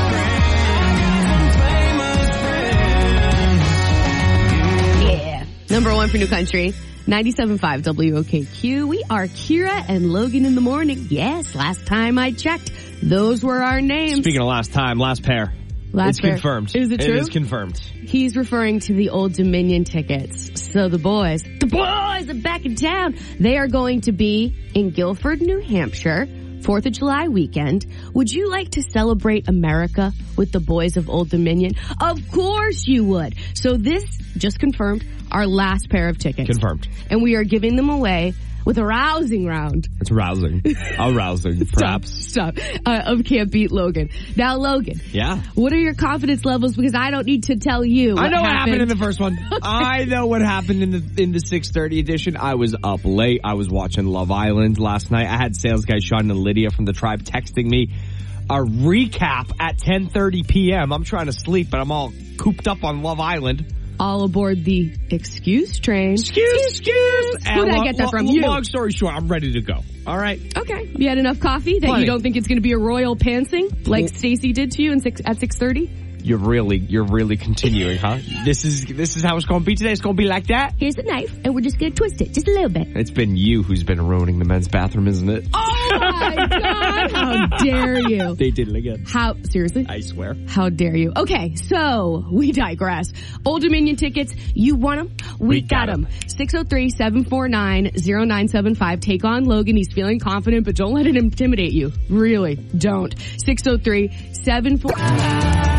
friends, some famous friends. Yeah. Number one for New Country, ninety-seven point five W O K Q. We are Kira and Logan in the morning. Yes, last time I checked, those were our names. Speaking of last time, last pair. Last it's pair. confirmed. Is it true? It is confirmed. He's referring to the Old Dominion tickets. So the boys, the boys are back in town. They are going to be in Guilford, New Hampshire, fourth of July weekend. Would you like to celebrate America with the boys of Old Dominion? Of course you would. So this, just confirmed, our last pair of tickets. Confirmed. And we are giving them away with a rousing round. It's rousing. Arousing, perhaps. Stop. Uh, of Can't Beat Logan. Now, Logan. Yeah. What are your confidence levels? Because I don't need to tell you what I know what happened. happened in the first one. I know what happened in the in the six thirty edition. I was up late. I was watching Love Island last night. I had sales guy Sean and Lydia from the Tribe texting me a recap at ten thirty p.m. I'm trying to sleep, but I'm all cooped up on Love Island. All aboard the excuse train. Excuse, excuse. Who did I get that from? You. Long story short, I'm ready to go. All right. Okay. You had enough coffee that Plenty. you don't think it's going to be a royal pantsing like Stacy did to you in six, at six thirty? You're really, you're really continuing, huh? This is, this is how it's going to be today. It's going to be like that. Here's the knife, and we're just going to twist it just a little bit. It's been you who's been ruining the men's bathroom, isn't it? Oh my God! How dare you? They did it again. How, seriously? I swear. How dare you? Okay, so we digress. Old Dominion tickets, you want them? We, We got got them. six oh three, seven four nine, oh nine seven five. Take on Logan. He's feeling confident, but don't let it intimidate you. Really, don't. six oh three, seven four nine.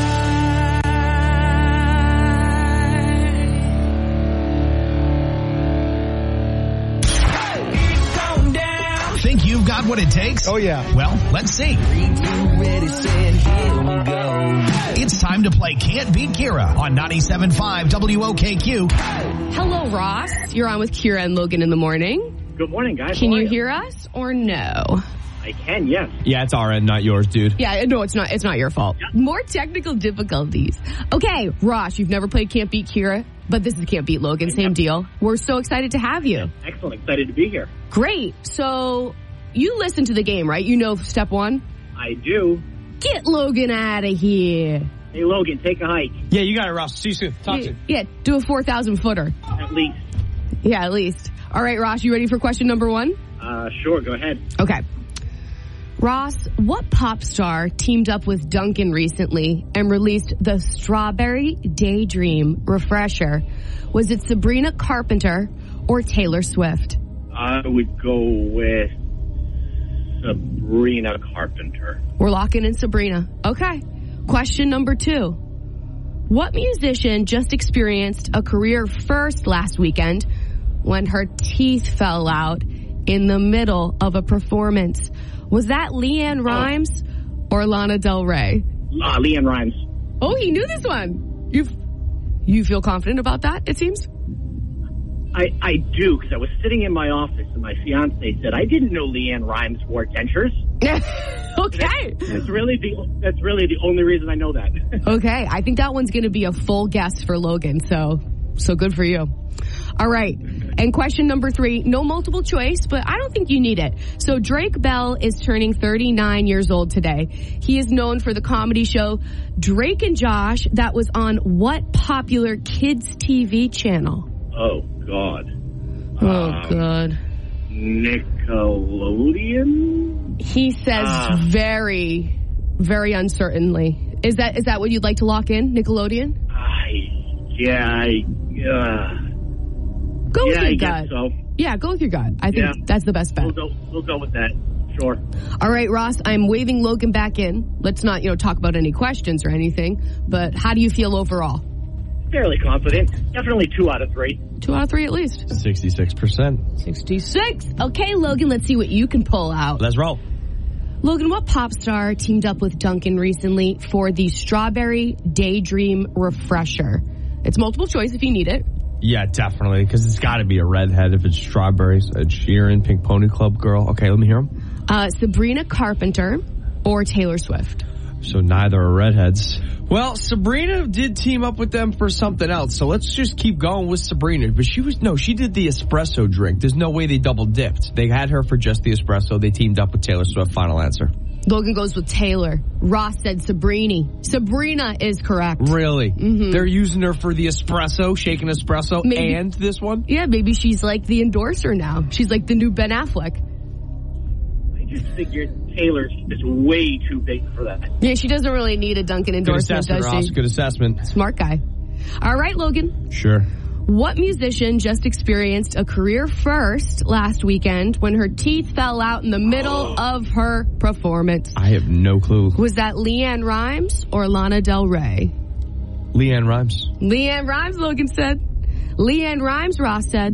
Think you've got what it takes? Oh, yeah. Well, let's see. It's time to play Can't Beat Kira on ninety-seven point five W O K Q. Hello, Ross. You're on with Kira and Logan in the morning. Good morning, guys. Can How are you hear us or no? I can, yes. Yeah, it's our end, not yours, dude. Yeah, no, it's not. It's not your fault. More technical difficulties. Okay, Ross, you've never played Can't Beat Kira, but this is Can't Beat Logan. Same deal. We're so excited to have you. Excellent. Excited to be here. Great. So you listen to the game, right? You know step one. I do. Get Logan out of here. Hey, Logan, take a hike. Yeah, you got it, Ross. See you soon. Talk Yeah, soon. yeah, do a four thousand footer. At least. Yeah, at least. All right, Ross, you ready for question number one? Uh, sure, go ahead. Okay. Ross, what pop star teamed up with Duncan recently and released the Strawberry Daydream Refresher? Was it Sabrina Carpenter or Taylor Swift? I would go with Sabrina Carpenter. We're locking in Sabrina. Okay. Question number two. What musician just experienced a career first last weekend when her teeth fell out in the middle of a performance? Was that Leanne Rimes or Lana Del Rey? Uh, Leanne Rimes. Oh, he knew this one. You you feel confident about that, it seems? I, I do, because I was sitting in my office and my fiance said, I didn't know Leanne Rimes wore dentures. Okay. That's, that's really the that's really the only reason I know that. Okay, I think that one's going to be a full guess for Logan, so so good for you. All right, and question number three, no multiple choice, but I don't think you need it. So Drake Bell is turning thirty-nine years old today. He is known for the comedy show Drake and Josh that was on what popular kids T V channel? Oh, God. Oh, Um, God. Nickelodeon? He says Ah. very, very uncertainly. Is that is that what you'd like to lock in, Nickelodeon? I, yeah, I, uh, Go with yeah, your I gut. guess so. Yeah, go with your gut. I think Yeah. that's the best bet. We'll go, we'll go with that. Sure. All right, Ross, I'm waving Logan back in. Let's not, you know, talk about any questions or anything, but how do you feel overall? Fairly confident. Definitely two out of three. Two out of three at least. sixty-six percent. sixty-six. Okay, Logan, let's see what you can pull out. Let's roll. Logan, what pop star teamed up with Duncan recently for the Strawberry Daydream Refresher? It's multiple choice if you need it. Yeah, definitely, because it's got to be a redhead if it's Strawberries. Ed Sheeran, Pink Pony Club girl. Okay, let me hear them. Uh, Sabrina Carpenter or Taylor Swift? So neither are redheads. Well, Sabrina did team up with them for something else, so let's just keep going with Sabrina. But she was, no, she did the espresso drink. There's no way they double dipped. They had her for just the espresso. They teamed up with Taylor Swift. Final answer. Logan goes with Taylor. Ross said Sabrini. Sabrina is correct. Really? Mm-hmm. They're using her for the espresso, shaken espresso, Maybe. and this one? Yeah, maybe she's like the endorser now. She's like the new Ben Affleck. I just figured Taylor's just way too big for that. Yeah, she doesn't really need a Duncan Good endorsement, assessment, does Ross. she? Good assessment. Smart guy. All right, Logan. Sure. What musician just experienced a career first last weekend when her teeth fell out in the middle of her performance? I have no clue. Was that Leanne Rimes or Lana Del Rey? Leanne Rimes. Leanne Rimes, Logan said. Leanne Rimes, Ross said.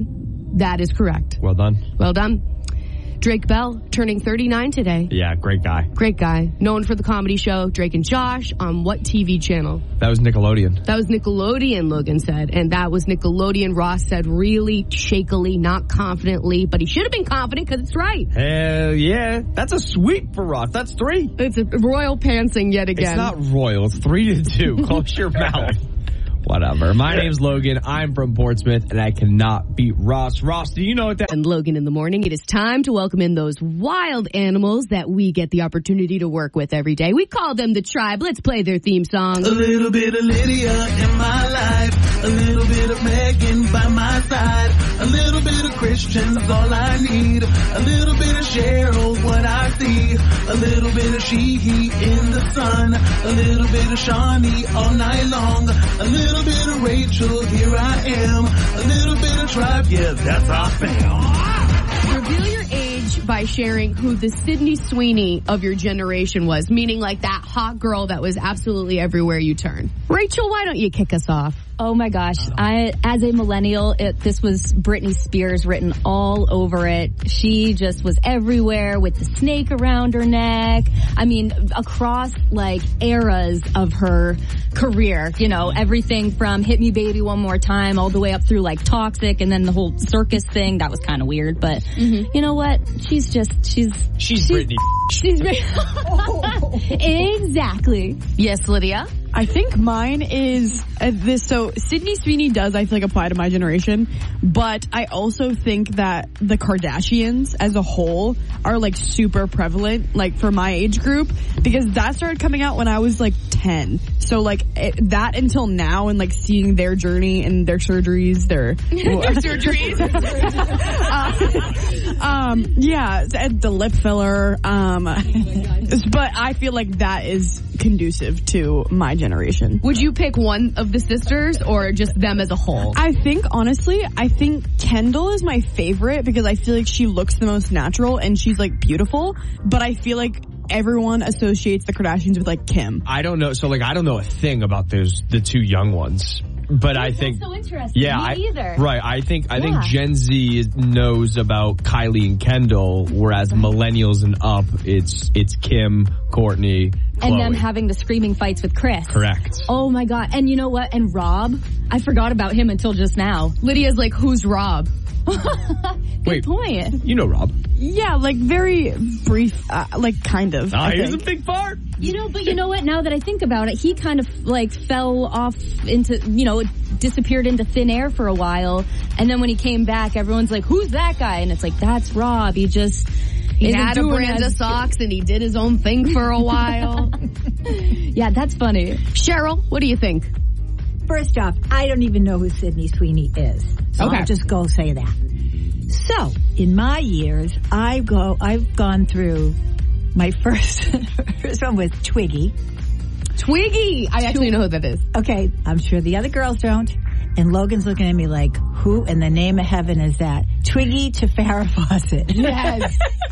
That is correct. Well done. Well done. Drake Bell turning thirty-nine today. Yeah, great guy. Great guy. Known for the comedy show Drake and Josh on what T V channel? That was Nickelodeon. That was Nickelodeon, Logan said. And that was Nickelodeon. Ross said really shakily, not confidently, but he should have been confident because it's right. Hell yeah. That's a sweep for Ross. That's three. It's a royal pantsing yet again. It's not royal. It's three to two. Close your mouth. Whatever. My name's Logan. I'm from Portsmouth, and I cannot beat Ross. Ross, do you know what that... And Logan in the morning, it is time to welcome in those wild animals that we get the opportunity to work with every day. We call them the tribe. Let's play their theme song. A little bit of Lydia in my life, a little bit of Megan by my side, a little bit of Christian's all I need, a little bit of Cheryl, what I see, a little bit of she-he in the sun, a little bit of Shawnee all night long, a little bit of Rachel, here I am, a little bit of tribe, yeah, that's our fam. Reveal your age by sharing who the Sydney Sweeney of your generation was, meaning like that hot girl that was absolutely everywhere you turn. Rachel, why don't you kick us off? Oh my gosh. I, as a millennial, it, this was Britney Spears written all over it. She just was everywhere with the snake around her neck. I mean, across like eras of her career, you know, everything from Hit Me Baby One More Time all the way up through like Toxic and then the whole circus thing. That was kind of weird, but mm-hmm. you know what? She's just, she's, she's, she's Britney. She's exactly. Yes, Lydia? I think mine is uh, this. So Sydney Sweeney does, I feel like, apply to my generation, but I also think that the Kardashians as a whole are like super prevalent, like for my age group, because that started coming out when I was like ten. So like it, that until now, and like seeing their journey and their surgeries, their, their surgeries, uh, um, yeah, the lip filler. Um, but I feel like that is conducive to my generation. Would you pick one of the sisters or just them as a whole? I think, honestly, I think Kendall is my favorite because I feel like she looks the most natural and she's like beautiful, but I feel like everyone associates the Kardashians with like Kim. I don't know. So like, I don't know a thing about those, the two young ones. But I think, so interesting. yeah, Me I, either. right. I think, I Yeah. think Gen Z is, knows about Kylie and Kendall, whereas millennials and up, it's, it's Kim, Courtney, Chloe. And them having the screaming fights with Chris. Correct. Oh my God. And you know what? And Rob, I forgot about him until just now. Lydia's like, who's Rob? Good Wait, point. You know Rob. Yeah, like very brief, uh, like kind of. Ah, I he was a think. big part. You know, but you know what? Now that I think about it, he kind of like fell off into, you know, disappeared into thin air for a while. And then when he came back, everyone's like, who's that guy? And it's like, that's Rob. He just... He isn't had a doing brand as- of socks and he did his own thing for a while. Yeah, that's funny. Cheryl, what do you think? First off, I don't even know who Sydney Sweeney is. So Okay. I'll just go say that. So, in my years, I go, I've gone through my first, first one was Twiggy. Twiggy! I actually know who that is. Okay, I'm sure the other girls don't. And Logan's looking at me like, who in the name of heaven is that? Twiggy to Farrah Fawcett. Yes.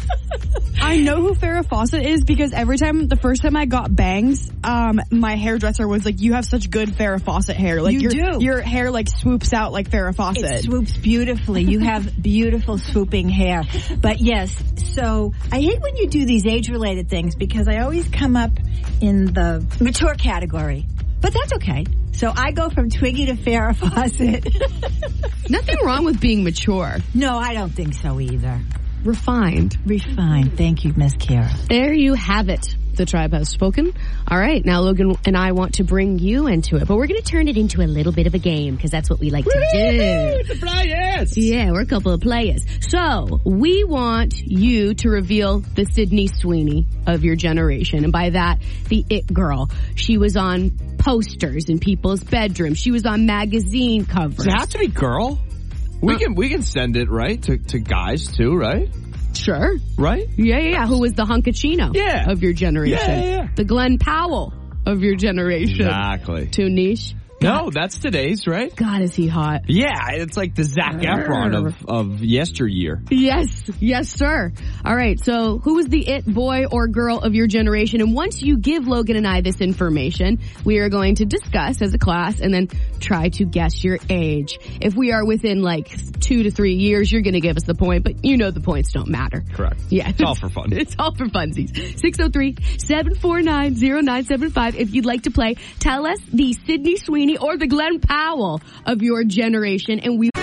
I know who Farrah Fawcett is because every time, the first time I got bangs, um, my hairdresser was like, you have such good Farrah Fawcett hair. Like You your, do. Your hair like swoops out like Farrah Fawcett. It swoops beautifully. You have beautiful swooping hair. But yes, so I hate when you do these age-related things because I always come up in the mature category. But that's okay. So I go from Twiggy to Farrah Fawcett. Nothing wrong with being mature. No, I don't think so either. Refined. Refined. Thank you, Miss Kara. There you have it. The tribe has spoken. All right, now Logan and I want to bring you into it, but we're going to turn it into a little bit of a game because that's what we like to do. The players. Yeah, we're a couple of players. So we want you to reveal the Sydney Sweeney of your generation, and by that, the it girl. She was on posters in people's bedrooms. She was on magazine covers. Does it have to be girl? We can we can send it right to, to guys too, right? Sure. Right? Yeah, yeah, yeah. Who was the hunkachino Yeah. of your generation? Yeah, yeah, yeah. The Glenn Powell of your generation. Exactly. Too niche. No, No, that's today's, right? God, is he hot. Yeah, it's like the Zac Efron of, of yesteryear. Yes, yes, sir. All right, so who was the it boy or girl of your generation? And once you give Logan and I this information, we are going to discuss as a class and then try to guess your age. If we are within like two to three years, you're going to give us the point, but you know the points don't matter. Correct. Yeah. It's all for fun. It's all for funsies. six oh three, seven four nine, oh nine seven five. If you'd like to play, tell us the Sydney Sweeney or the Glenn Powell of your generation, and we...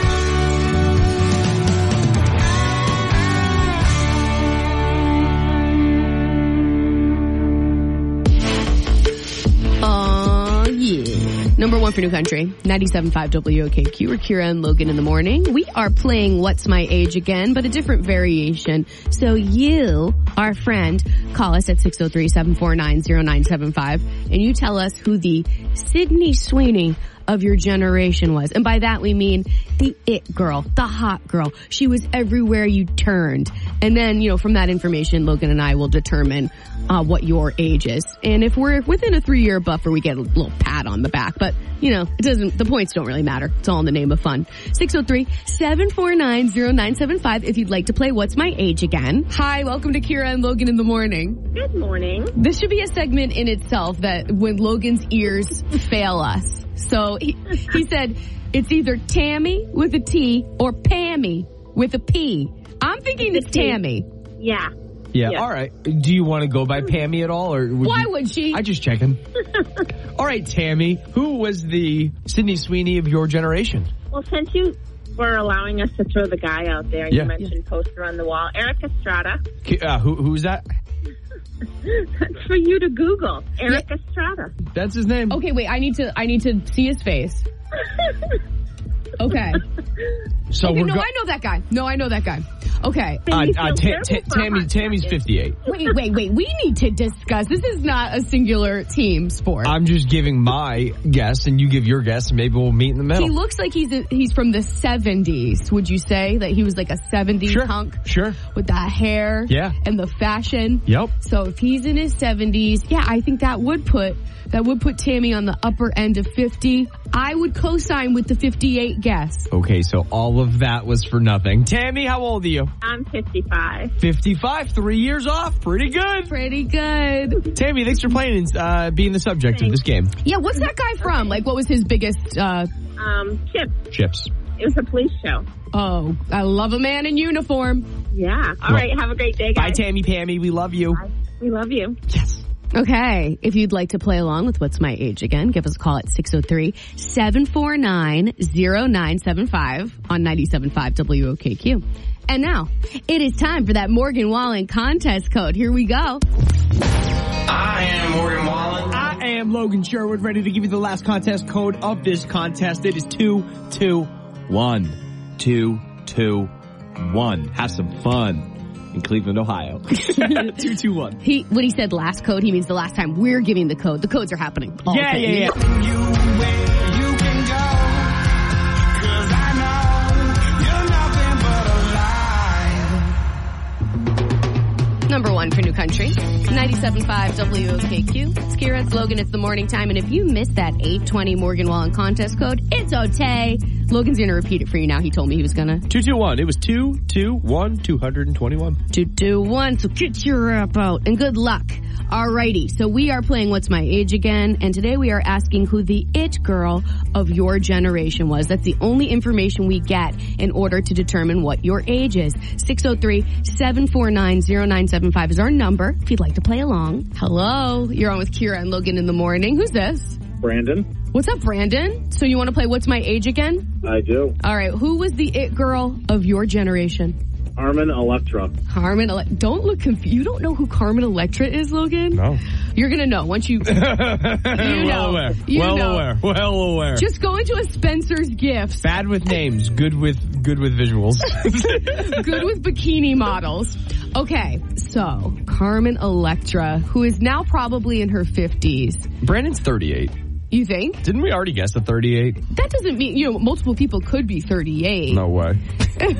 Oh, yeah. Number one for New Country, ninety-seven point five W O K Q. We're Kira and Logan in the morning. We are playing What's My Age again, but a different variation. So you, our friend, call us at six oh three, seven four nine, oh nine seven five, and you tell us who the Sydney Sweeney of your generation was. And by that we mean the it girl, the hot girl. She was everywhere you turned. And then, you know, from that information, Logan and I will determine uh, what your age is. And if we're within a three-year buffer, we get a little pat on the back. But, you know, it doesn't, the points don't really matter. It's all in the name of fun. six oh three, seven four nine, oh nine seven five if you'd like to play What's My Age again. Hi, welcome to Kira and Logan in the morning. Good morning. This should be a segment in itself that when Logan's ears fail us. So he, he said it's either Tammy with a T or Pammy with a P. I'm thinking it's Tammy. Yeah. Yeah, Yeah. all right. Do you want to go by Pammy at all? Or would Why you... would she? I just checking. All right, Tammy, who was the Sydney Sweeney of your generation? Well, since you were allowing us to throw the guy out there, Yeah. you mentioned poster on the wall. Eric Estrada. K- Uh, who, who's that? That's for you to Google. Eric Estrada. That's his name. Okay, wait, I need to I need to see his face. Okay. So okay, we're no, go- I know that guy. No, I know that guy. Okay. Uh, uh, ta- ta- Tammy, Tammy's fifty-eight. Wait, wait, wait. We need to discuss. This is not a singular team sport. I'm just giving my guess, and you give your guess, and maybe we'll meet in the middle. He looks like he's a, he's from the seventies. Would you say that he was like a seventies Sure. hunk Sure. with that hair Yeah. and the fashion? Yep. So if he's in his seventies, yeah, I think that would put that would put Tammy on the upper end of fifty. I would co-sign with the fifty-eight guess. Okay, so all of that was for nothing. Tammy, how old are you? I'm fifty-five. fifty-five, three years off. Pretty good. Pretty good. Tammy, thanks for playing and uh, being the subject of this game. Yeah, what's that guy from? Like, what was his biggest, uh... Um, Chip. Chips. It was a police show. Oh, I love a man in uniform. Yeah. All Well, right. Have a great day, guys. Bye, Tammy, Pammy. We love you. We love you. Yes. Okay, if you'd like to play along with What's My Age again, give us a call at six oh three, seven four nine, oh nine seven five on ninety-seven point five W O K Q. And now, it is time for that Morgan Wallen contest code. Here we go. I am Morgan Wallen. I am Logan Sherwood, ready to give you the last contest code of this contest. It is two two one. two two one. Have some fun in Cleveland, Ohio. two two one. He, when he said last code, he means the last time we're giving the code. The codes are happening. all Yeah, day. yeah, yeah. Number one for New Country, ninety-seven point five W O K Q. It's Kira, it's Logan, it's the morning time. And if you missed that eight twenty Morgan Wallen contest code, it's okay. Logan's going to repeat it for you now. He told me he was going to. two two one. It was two two one, two hundred twenty-one. two two one, so get your app out and good luck. Alrighty, so we are playing What's My Age again, and today we are asking who the it girl of your generation was. That's the only information we get in order to determine what your age is. six oh three, seven four nine, oh nine seven five is our number if you'd like to play along. Hello, you're on with Kira and Logan in the morning. Who's this? Brandon. What's up, Brandon? So you want to play What's My Age again? I do. All right, who was the it girl of your generation? Carmen Electra. Carmen Electra. Don't look confused. You don't know who Carmen Electra is, Logan? No. You're going to know once you... you well know. aware. You well know. aware. Well aware. Just go into a Spencer's Gifts. Bad with names, good with good with visuals. Good with bikini models. Okay, so Carmen Electra, who is now probably in her fifties. Brandon's thirty-eight. You think? Didn't we already guess at thirty-eight? That doesn't mean, you know, multiple people could be thirty-eight. No way.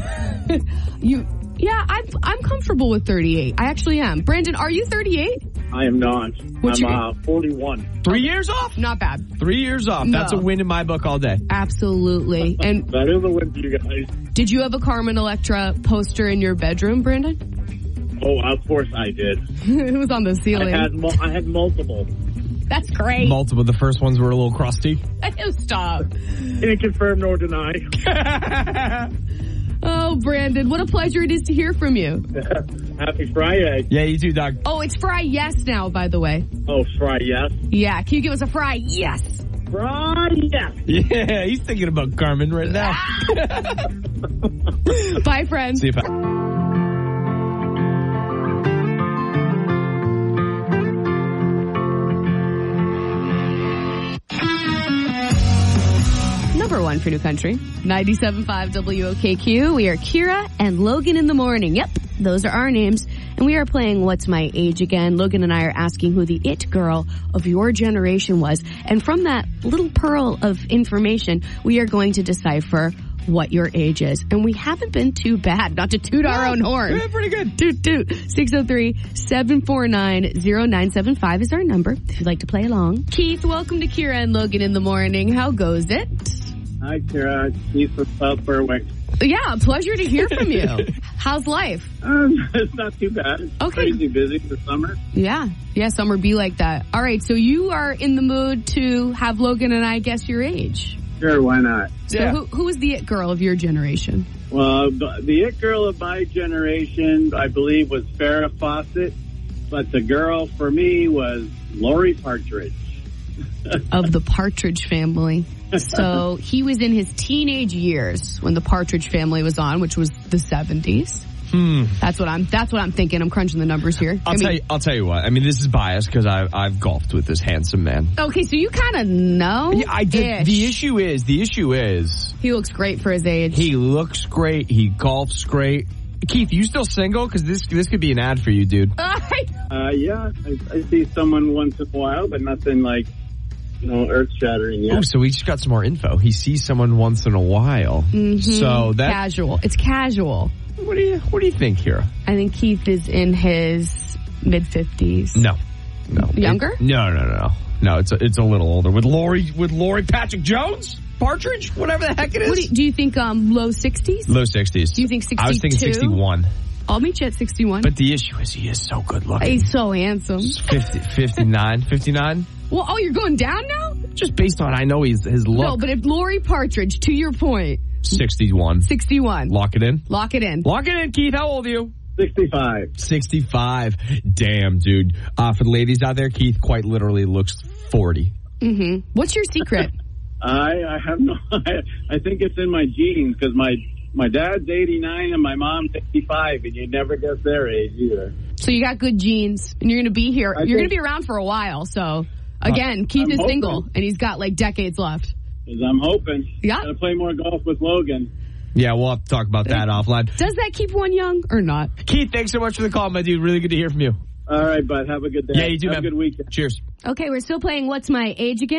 you, yeah, I'm, I'm comfortable with thirty-eight. I actually am. Brandon, are you thirty-eight? I am not. What you I'm uh, forty-one. Three years off? Not bad. Three years off. That's No. a win in my book all day. Absolutely. And That is a win for you guys. did you have a Carmen Electra poster in your bedroom, Brandon? Oh, of course I did. It was on the I ceiling. had mul- I had multiple. That's great. Multiple. The first ones were a little crusty. Oh, stop. Can't confirm nor deny. Oh, Brandon, what a pleasure it is to hear from you. Happy Friday. Yeah, you too, Doug. Oh, it's Fry Yes now, by the way. Oh, Fry yes. Yeah, can you give us a Fry Yes? Fry yes. Yeah, he's thinking about Carmen right now. Bye, friends. See you, pal. Number one for New Country, ninety-seven point five W O K Q. We are Kira and Logan in the morning. Yep, those are our names. And we are playing What's My Age Again. Logan and I are asking who the it girl of your generation was. And from that little pearl of information, we are going to decipher what your age is. And we haven't been too bad, not to toot our own horn. Yeah, pretty good. Toot, toot. six oh three, seven four nine, oh nine seven five is our number if you'd like to play along. Keith, welcome to Kira and Logan in the morning. How goes it? Hi, Kira. Keith from South Berwick. Yeah, pleasure to hear from you. How's life? Um, it's not too bad. It's Okay. crazy busy for summer. Yeah, yeah, summer be like that. All right, so you are in the mood to have Logan and I guess your age. Sure, why not? So who, who is the it girl of your generation? Well, the the it girl of my generation, I believe, was Farrah Fawcett, but the girl for me was Lori Partridge. Of the Partridge Family. So he was in his teenage years when the Partridge Family was on, which was the seventies. Hmm. That's what I'm. That's what I'm thinking. I'm crunching the numbers here. I'll I tell mean- you. I'll tell you what. I mean, this is biased because I I've golfed with this handsome man. Okay, so you kind of know. Yeah, I did. Ish. The issue is. The issue is. He looks great for his age. He looks great. He golfs great. Keith, you still single? Because this this could be an ad for you, dude. Uh, yeah, I, I see someone once in a while, but nothing like, you know, earth-shattering yet. Oh, so we just got some more info. He sees someone once in a while. Mhm. So that. Casual. It's casual. What do you What do you think, Kira? I think Keith is in his mid fifties. No, no. Younger? It- no, no, no, no. No, it's a, it's a little older. With Lori with Lori Patrick Jones, Partridge, whatever the heck it is. What do, you, do you think um, low sixties? Low sixties. Do you think sixty-two? I was thinking sixty-one. I'll meet you at sixty-one. But the issue is he is so good looking. He's so handsome. fifty, fifty-nine, fifty-nine. Well, oh, you're going down now? Just based on I know he's his look. No, but if Lori Partridge, to your point, sixty-one. sixty-one. Lock it in. Lock it in. Lock it in, Keith. How old are you? sixty-five. sixty-five. Damn, dude. Uh, for the ladies out there, Keith quite literally looks forty. Mm-hmm. What's your secret? I, I have no. I, I think it's in my genes because my my dad's eighty-nine and my mom's eighty-five, and you never guess their age either. So you got good genes, and you're going to be here. I You're going think- to be around for a while. So again, Keith I'm is hoping. single, and he's got like decades left. Because I'm hoping. Yeah. Gotta play more golf with Logan. Yeah, we'll have to talk about that offline. Does that keep one young or not? Keith, thanks so much for the call, my dude. Really good to hear from you. All right, bud. Have a good day. Yeah, you too, Have man. a good weekend. Cheers. Okay, we're still playing What's My Age Again?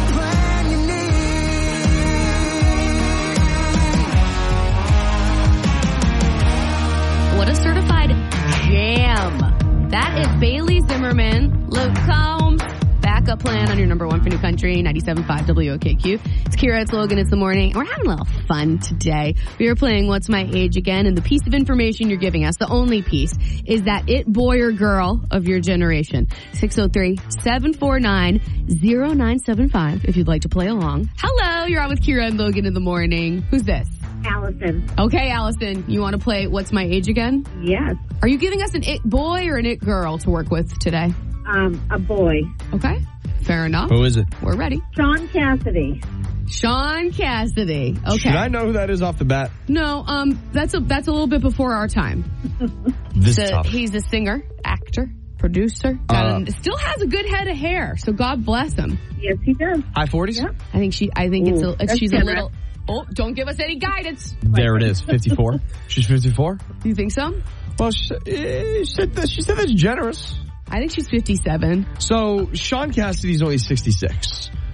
What a certified jam. That is Bailey Zimmerman, Luke Combs, backup plan on your number one for New Country, ninety-seven point five W O K Q. It's Kira, it's Logan, it's the morning. We're having a little fun today. We are playing What's My Age Again, and the piece of information you're giving us, the only piece, is that it boy or girl of your generation. six oh three, seven four nine, oh nine seven five if you'd like to play along. Hello, you're on with Kira and Logan in the morning. Who's this? Allison. Okay, Allison, you want to play What's My Age Again? Yes. Are you giving us an it boy or an it girl to work with today? Um, a boy. Okay, fair enough. Who is it? We're ready. Sean Cassidy. Sean Cassidy. Okay. Should I know who that is off the bat? No, um, that's a that's a little bit before our time. This So is tough. he's a singer, actor, producer. Got Uh, an- still has a good head of hair. So God bless him. Yes, he does. High forties? I think she. I think it's Ooh, a. It's, that's she's a generous. little. Oh, don't give us any guidance. There it is. fifty-four. She's fifty-four? You think so? Well, she, eh, she, said that, she said that's generous. I think she's fifty-seven. So, Sean Cassidy's only sixty-six.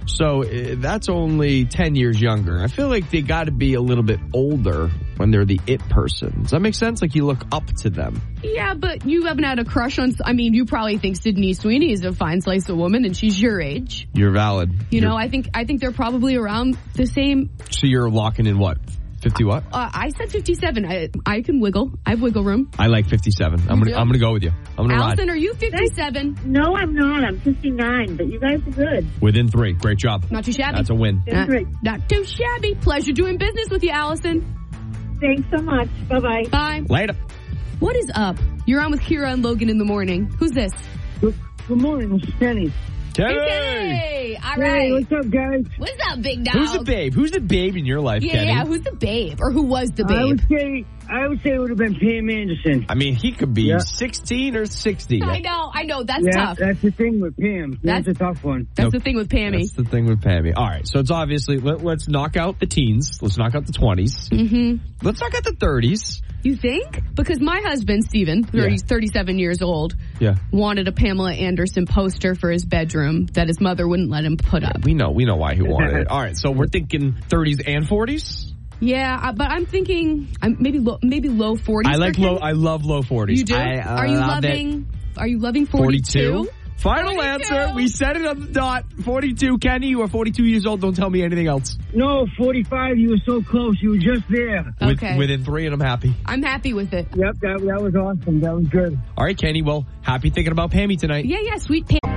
So uh, that's only ten years younger. I feel like they got to be a little bit older when they're the it person. Does that make sense? Like you look up to them. Yeah, but you haven't had a crush on, I mean, you probably think Sydney Sweeney is a fine slice of woman and she's your age. You're valid. You You're, know, I think I think they're probably around the same. So you're locking in what? fifty what? Uh, I said fifty-seven. I I can wiggle. I have wiggle room. I like fifty-seven. I'm gonna do? I'm gonna go with you. I'm gonna Allison, ride. are you fifty-seven? No, I'm not. I'm fifty-nine, but you guys are good. Within three. Great job. Not too shabby. That's a win. Not, not too shabby. Pleasure doing business with you, Allison. Thanks so much. Bye-bye. Bye. Later. What is up? You're on with Kira and Logan in the morning. Who's this? Good, good morning, this is Kenny. Kenny! Hey, all Hey, right. what's up, guys? What's up, big dog? Who's the babe? Who's the babe in your life, Yeah, Kenny? yeah. Who's the babe? Or who was the I babe? would say, I would say it would have been Pam Anderson. I mean, he could be Yeah. sixteen or sixty. I know, I know. That's yeah, tough. that's the thing with Pam. That's, That's- a tough one. That's the thing with Pammy. That's the thing with Pammy. All right, so it's obviously, let, let's knock out the teens. Let's knock out the twenties. Mm-hmm. Let's knock out the thirties. You think? Because my husband, Steven, thirty, Yeah. thirty-seven years old, Yeah. wanted a Pamela Anderson poster for his bedroom that his mother wouldn't let him put up. We know, we know why he wanted it. All right, so we're thinking thirties and forties? Yeah, uh, but I'm thinking I'm maybe low, maybe low forties. I like for low, Ken. I love low forties. You do? I, uh, are you love it. loving? Are you loving forty-two? forty-two? Final forty-two. answer. We said it on the dot. forty-two. Kenny, you are forty-two years old. Don't tell me anything else. No, forty-five, you were so close. You were just there. With, Okay. Within three, and I'm happy. I'm happy with it. Yep, that, that was awesome. That was good. All right, Kenny. Well, happy thinking about Pammy tonight. Yeah, yeah, sweet Pam.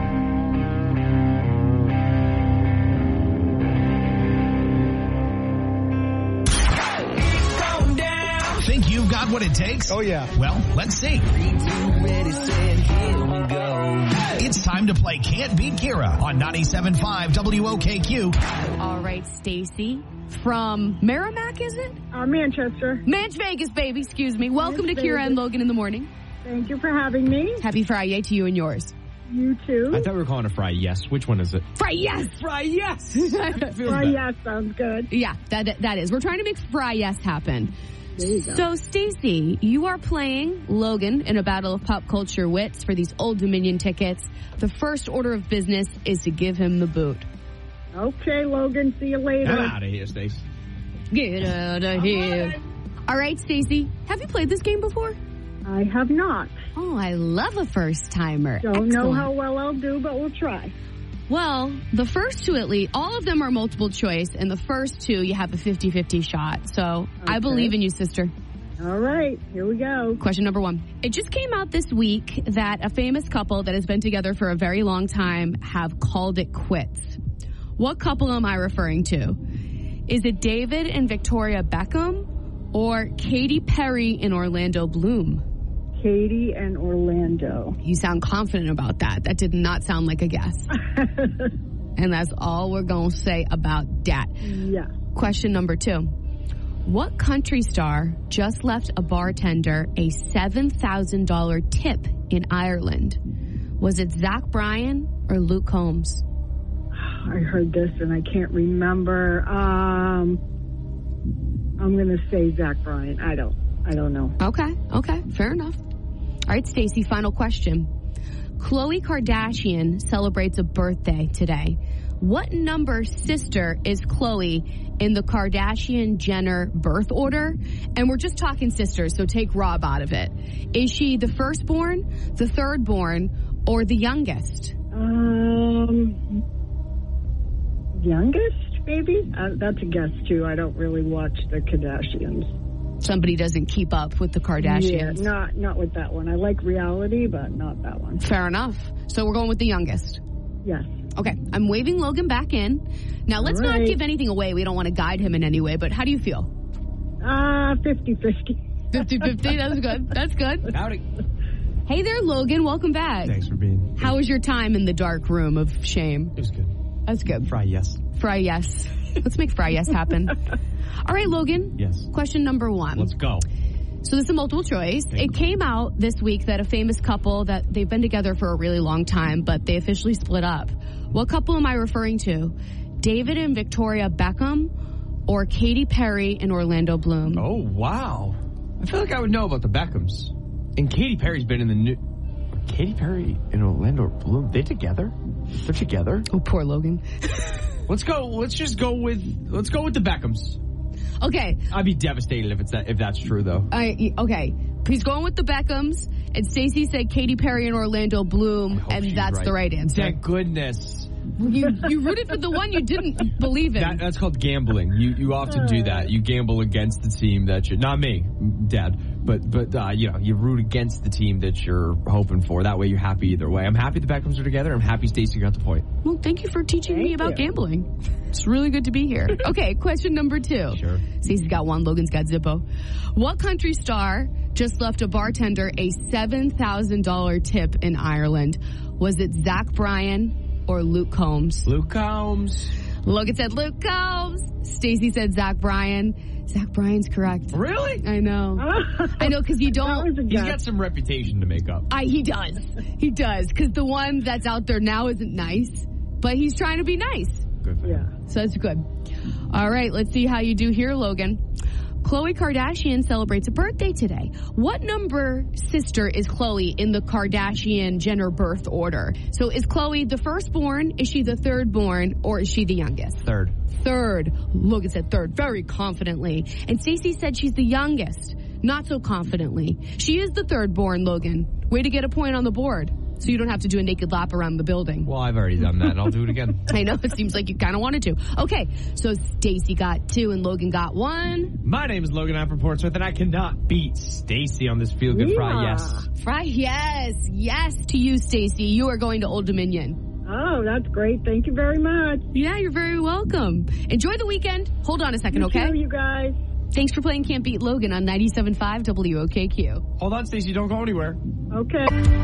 Think you've got what it takes? Oh, yeah. Well, let's see. It's time to play Can't Beat Kira on ninety-seven point five W O K Q. All right, Stacy from Merrimack, is it? Uh, Manchester. Manch Vegas, baby. Excuse me. Welcome to Manch Kira Vegas. and Logan in the morning. Thank you for having me. Happy Friday to you and yours. You too. I thought we were calling it Fry Yes. Which one is it? Fry yes. Fry Yes. Oh, yeah, sounds good. Yeah, that that is. We're trying to make Fry yes happen. There you go. So, Stacy, you are playing Logan in a battle of pop culture wits for these Old Dominion tickets. The first order of business is to give him the boot. Okay, Logan, see you later. Get out of here, Stace. Get out of here. All right, Stacy, have you played this game before? I have not. Oh, I love a first timer. Don't know how well I'll do, but we'll try. Well, the first two at least, all of them are multiple choice, and the first two you have a fifty-fifty shot. So I Okay. believe in you, sister. All right, here we go. Question number one. It just came out this week that a famous couple that has been together for a very long time have called it quits. What couple am I referring to? Is it David and Victoria Beckham or Katy Perry and Orlando Bloom? Katie and Orlando. You sound confident about that. That did not sound like a guess. And that's all we're going to say about that. Yeah. Question number two. What country star just left a bartender a seven thousand dollars tip in Ireland? Was it Zach Bryan or Luke Combs? I heard this and I can't remember. Um, I'm going to say Zach Bryan. I don't. I don't know. Okay, okay, fair enough. All right, Stacey, final question. Khloe Kardashian celebrates a birthday today. What number sister is Khloe in the Kardashian-Jenner birth order? And we're just talking sisters, so take Rob out of it. Is she the firstborn, the thirdborn, or the youngest? Um, youngest, maybe? Uh, that's a guess, too. I don't really watch the Kardashians. Somebody doesn't keep up with the Kardashians. Yeah, not, not with that one. I like reality, but not that one. Fair enough. So we're going with the youngest. Yes. Okay, I'm waving Logan back in. Now, let's All right. not give anything away. We don't want to guide him in any way, but how do you feel? Uh, fifty-fifty. fifty-fifty, that's good. That's good. Howdy. Hey there, Logan. Welcome back. Thanks for being. How was your time in the dark room of shame? It was good. That's good. Fry Yes. Fry yes. Let's make Fry yes happen. All right, Logan. Yes. Question number one. Let's go. So this is a multiple choice. It came out this week that a famous couple that they've been together for a really long time, but they officially split up. What couple am I referring to? David and Victoria Beckham or Katy Perry and Orlando Bloom? Oh, wow. I feel like I would know about the Beckhams. And Katy Perry's been in the new... Katy Perry and Orlando Bloom, they together? They're together? Oh, poor Logan. Let's go. Let's just go with. Let's go with the Beckhams. Okay. I'd be devastated if it's that. If that's true, though. I okay. He's going with the Beckhams, and Stacey said Katy Perry and Orlando Bloom, and that's right. the right answer. Thank goodness. You you rooted for the one you didn't believe in. That, that's called gambling. You you often do that. You gamble against the team that you. Not me, Dad, but but uh, you know you root against the team that you're hoping for. That way you're happy either way. I'm happy the Beckhams are together. I'm happy Stacey got the point. Well, thank you for teaching Thank me about you. gambling. It's really good to be here. Okay, question number two. Sure. Stacey's got one. Logan's got Zippo. What country star just left a bartender a seven thousand dollars tip in Ireland? Was it Zach Bryan or Luke Combs? Luke Combs. Logan said Luke Combs. Stacey said Zach Bryan. Zach Bryan's correct. Really? I know. I know, because you don't. He's got some reputation to make up. I, he does. He does. Because the one that's out there now isn't nice, but he's trying to be nice. Good for him. So that's good. All right, let's see how you do here, Logan. Khloe Kardashian celebrates a birthday today. What number sister is Khloe in the Kardashian-Jenner birth order? So is Khloe the firstborn, is she the thirdborn, or is she the youngest? Third. Third. Logan said third very confidently. And Stacey said she's the youngest, not so confidently. She is the thirdborn, Logan. Way to get a point on the board. So you don't have to do a naked lap around the building. Well, I've already done that, and I'll do it again. I know, it seems like you kind of wanted to. Okay, so Stacey got two and Logan got one. My name is Logan. I'm from Portsmouth, and I cannot beat Stacey on this Feel Good Fry. Yes. Fry, yes. Yes to you, Stacey. You are going to Old Dominion. Oh, that's great. Thank you very much. Yeah, you're very welcome. Enjoy the weekend. Hold on a second, You okay? too, you guys. Thanks for playing Can't Beat Logan on ninety-seven point five W O K Q. Hold on, Stacey. Don't go anywhere. Okay.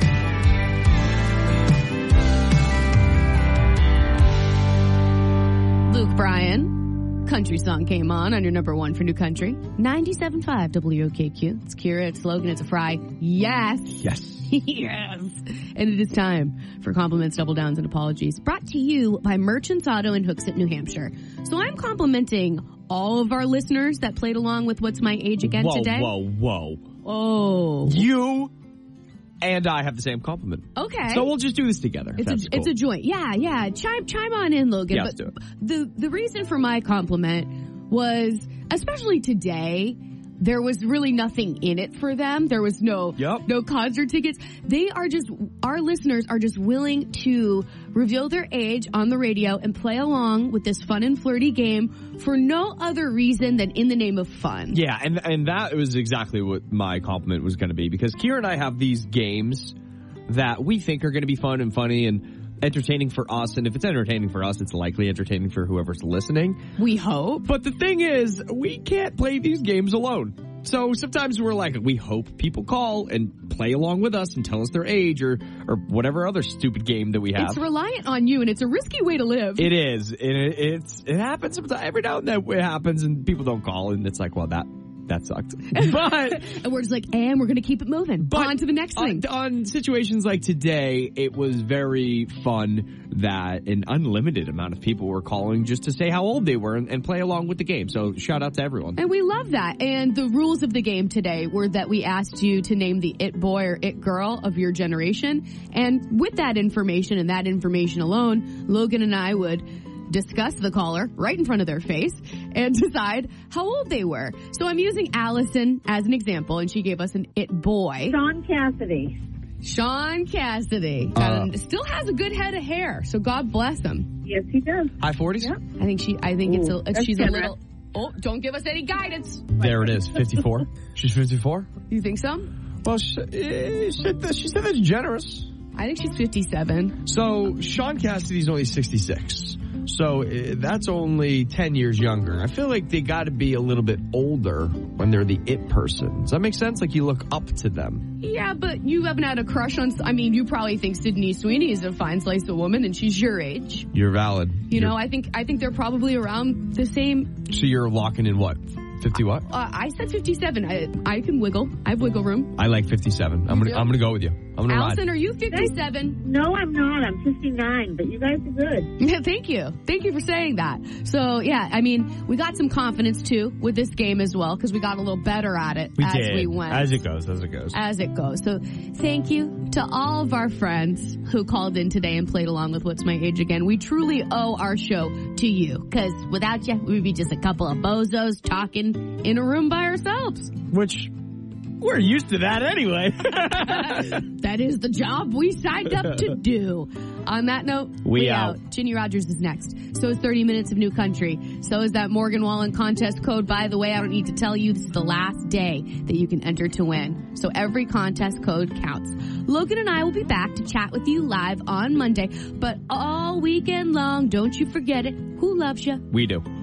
Luke Bryan, country song came on on your number one for New Country. ninety-seven point five W O K Q. It's Kira, it's Logan, it's a Fry. Yes. Yes. Yes. And it is time for compliments, double downs, and apologies. Brought to you by Merchants Auto in Hooksett, New Hampshire. So I'm complimenting all of our listeners that played along with What's My Age Again whoa, today. Whoa, whoa, Oh. You and I have the same compliment. Okay. So we'll just do this together. It's That's a, cool. it's a joint. Yeah, yeah. Chime chime on in, Logan. Yeah, but let's do it. the the reason for my compliment was, especially today, there was really nothing in it for them. There was no Yep. no concert tickets. They are just, our listeners are just willing to reveal their age on the radio and play along with this fun and flirty game for no other reason than in the name of fun. Yeah, and and that was exactly what my compliment was going to be, because Kira and I have these games that we think are going to be fun and funny and entertaining for us, and if it's entertaining for us, it's likely entertaining for whoever's listening. We hope. But the thing is, we can't play these games alone. So sometimes we're like, we hope people call and play along with us and tell us their age or or whatever other stupid game that we have. It's reliant on you, and it's a risky way to live. It is. It, it's it happens sometimes. Every now and then it happens, and people don't call, and it's like, well, that that sucked. But and we're just like, and we're going to keep it moving. On to the next thing. On, on situations like today, it was very fun that an unlimited amount of people were calling just to say how old they were and, and play along with the game. So shout out to everyone. And we love that. And the rules of the game today were that we asked you to name the it boy or it girl of your generation. And with that information and that information alone, Logan and I would discuss the caller right in front of their face and decide how old they were. So I'm using Allison as an example, and she gave us an it boy. Sean Cassidy. Sean Cassidy. Uh, and still has a good head of hair, so God bless him. Yes, he does. High forties? Yep. I think she, I think it's a, That's she's a generous. little, oh, don't give us any guidance. There it is, fifty-four. She's fifty-four? You think so? Well, she, eh, she, said that- she said that's generous. I think she's fifty-seven. So Sean Cassidy's only sixty-six. So uh, that's only ten years younger. I feel like they got to be a little bit older when they're the it person. Does that make sense? Like you look up to them. Yeah, but you haven't had a crush on, I mean, you probably think Sydney Sweeney is a fine slice of woman, and she's your age. You're valid. You You're- know, I think I think they're probably around the same. So you're locking in what? fifty what? Uh, I said fifty-seven. I I can wiggle. I have wiggle room. I like fifty-seven. I'm You gonna do? I'm gonna go with you. I'm gonna Allison, ride. are you fifty-seven? No, I'm not. I'm fifty-nine, but you guys are good. Yeah, thank you. Thank you for saying that. So, yeah, I mean, we got some confidence, too, with this game as well, because we got a little better at it We as did. we went. As it goes, as it goes. As it goes. So, thank you to all of our friends who called in today and played along with What's My Age Again. We truly owe our show to you, because without you, we'd be just a couple of bozos talking in a room by ourselves. Which, we're used to that anyway. That is the job we signed up to do. On that note, We we, out. out. Ginny Rogers is next. So is thirty minutes of New Country. So is that Morgan Wallen contest code. By the way, I don't need to tell you, this is the last day that you can enter to win. So every contest code counts. Logan and I will be back to chat with you live on Monday. But all weekend long, don't you forget it. Who loves you? We do.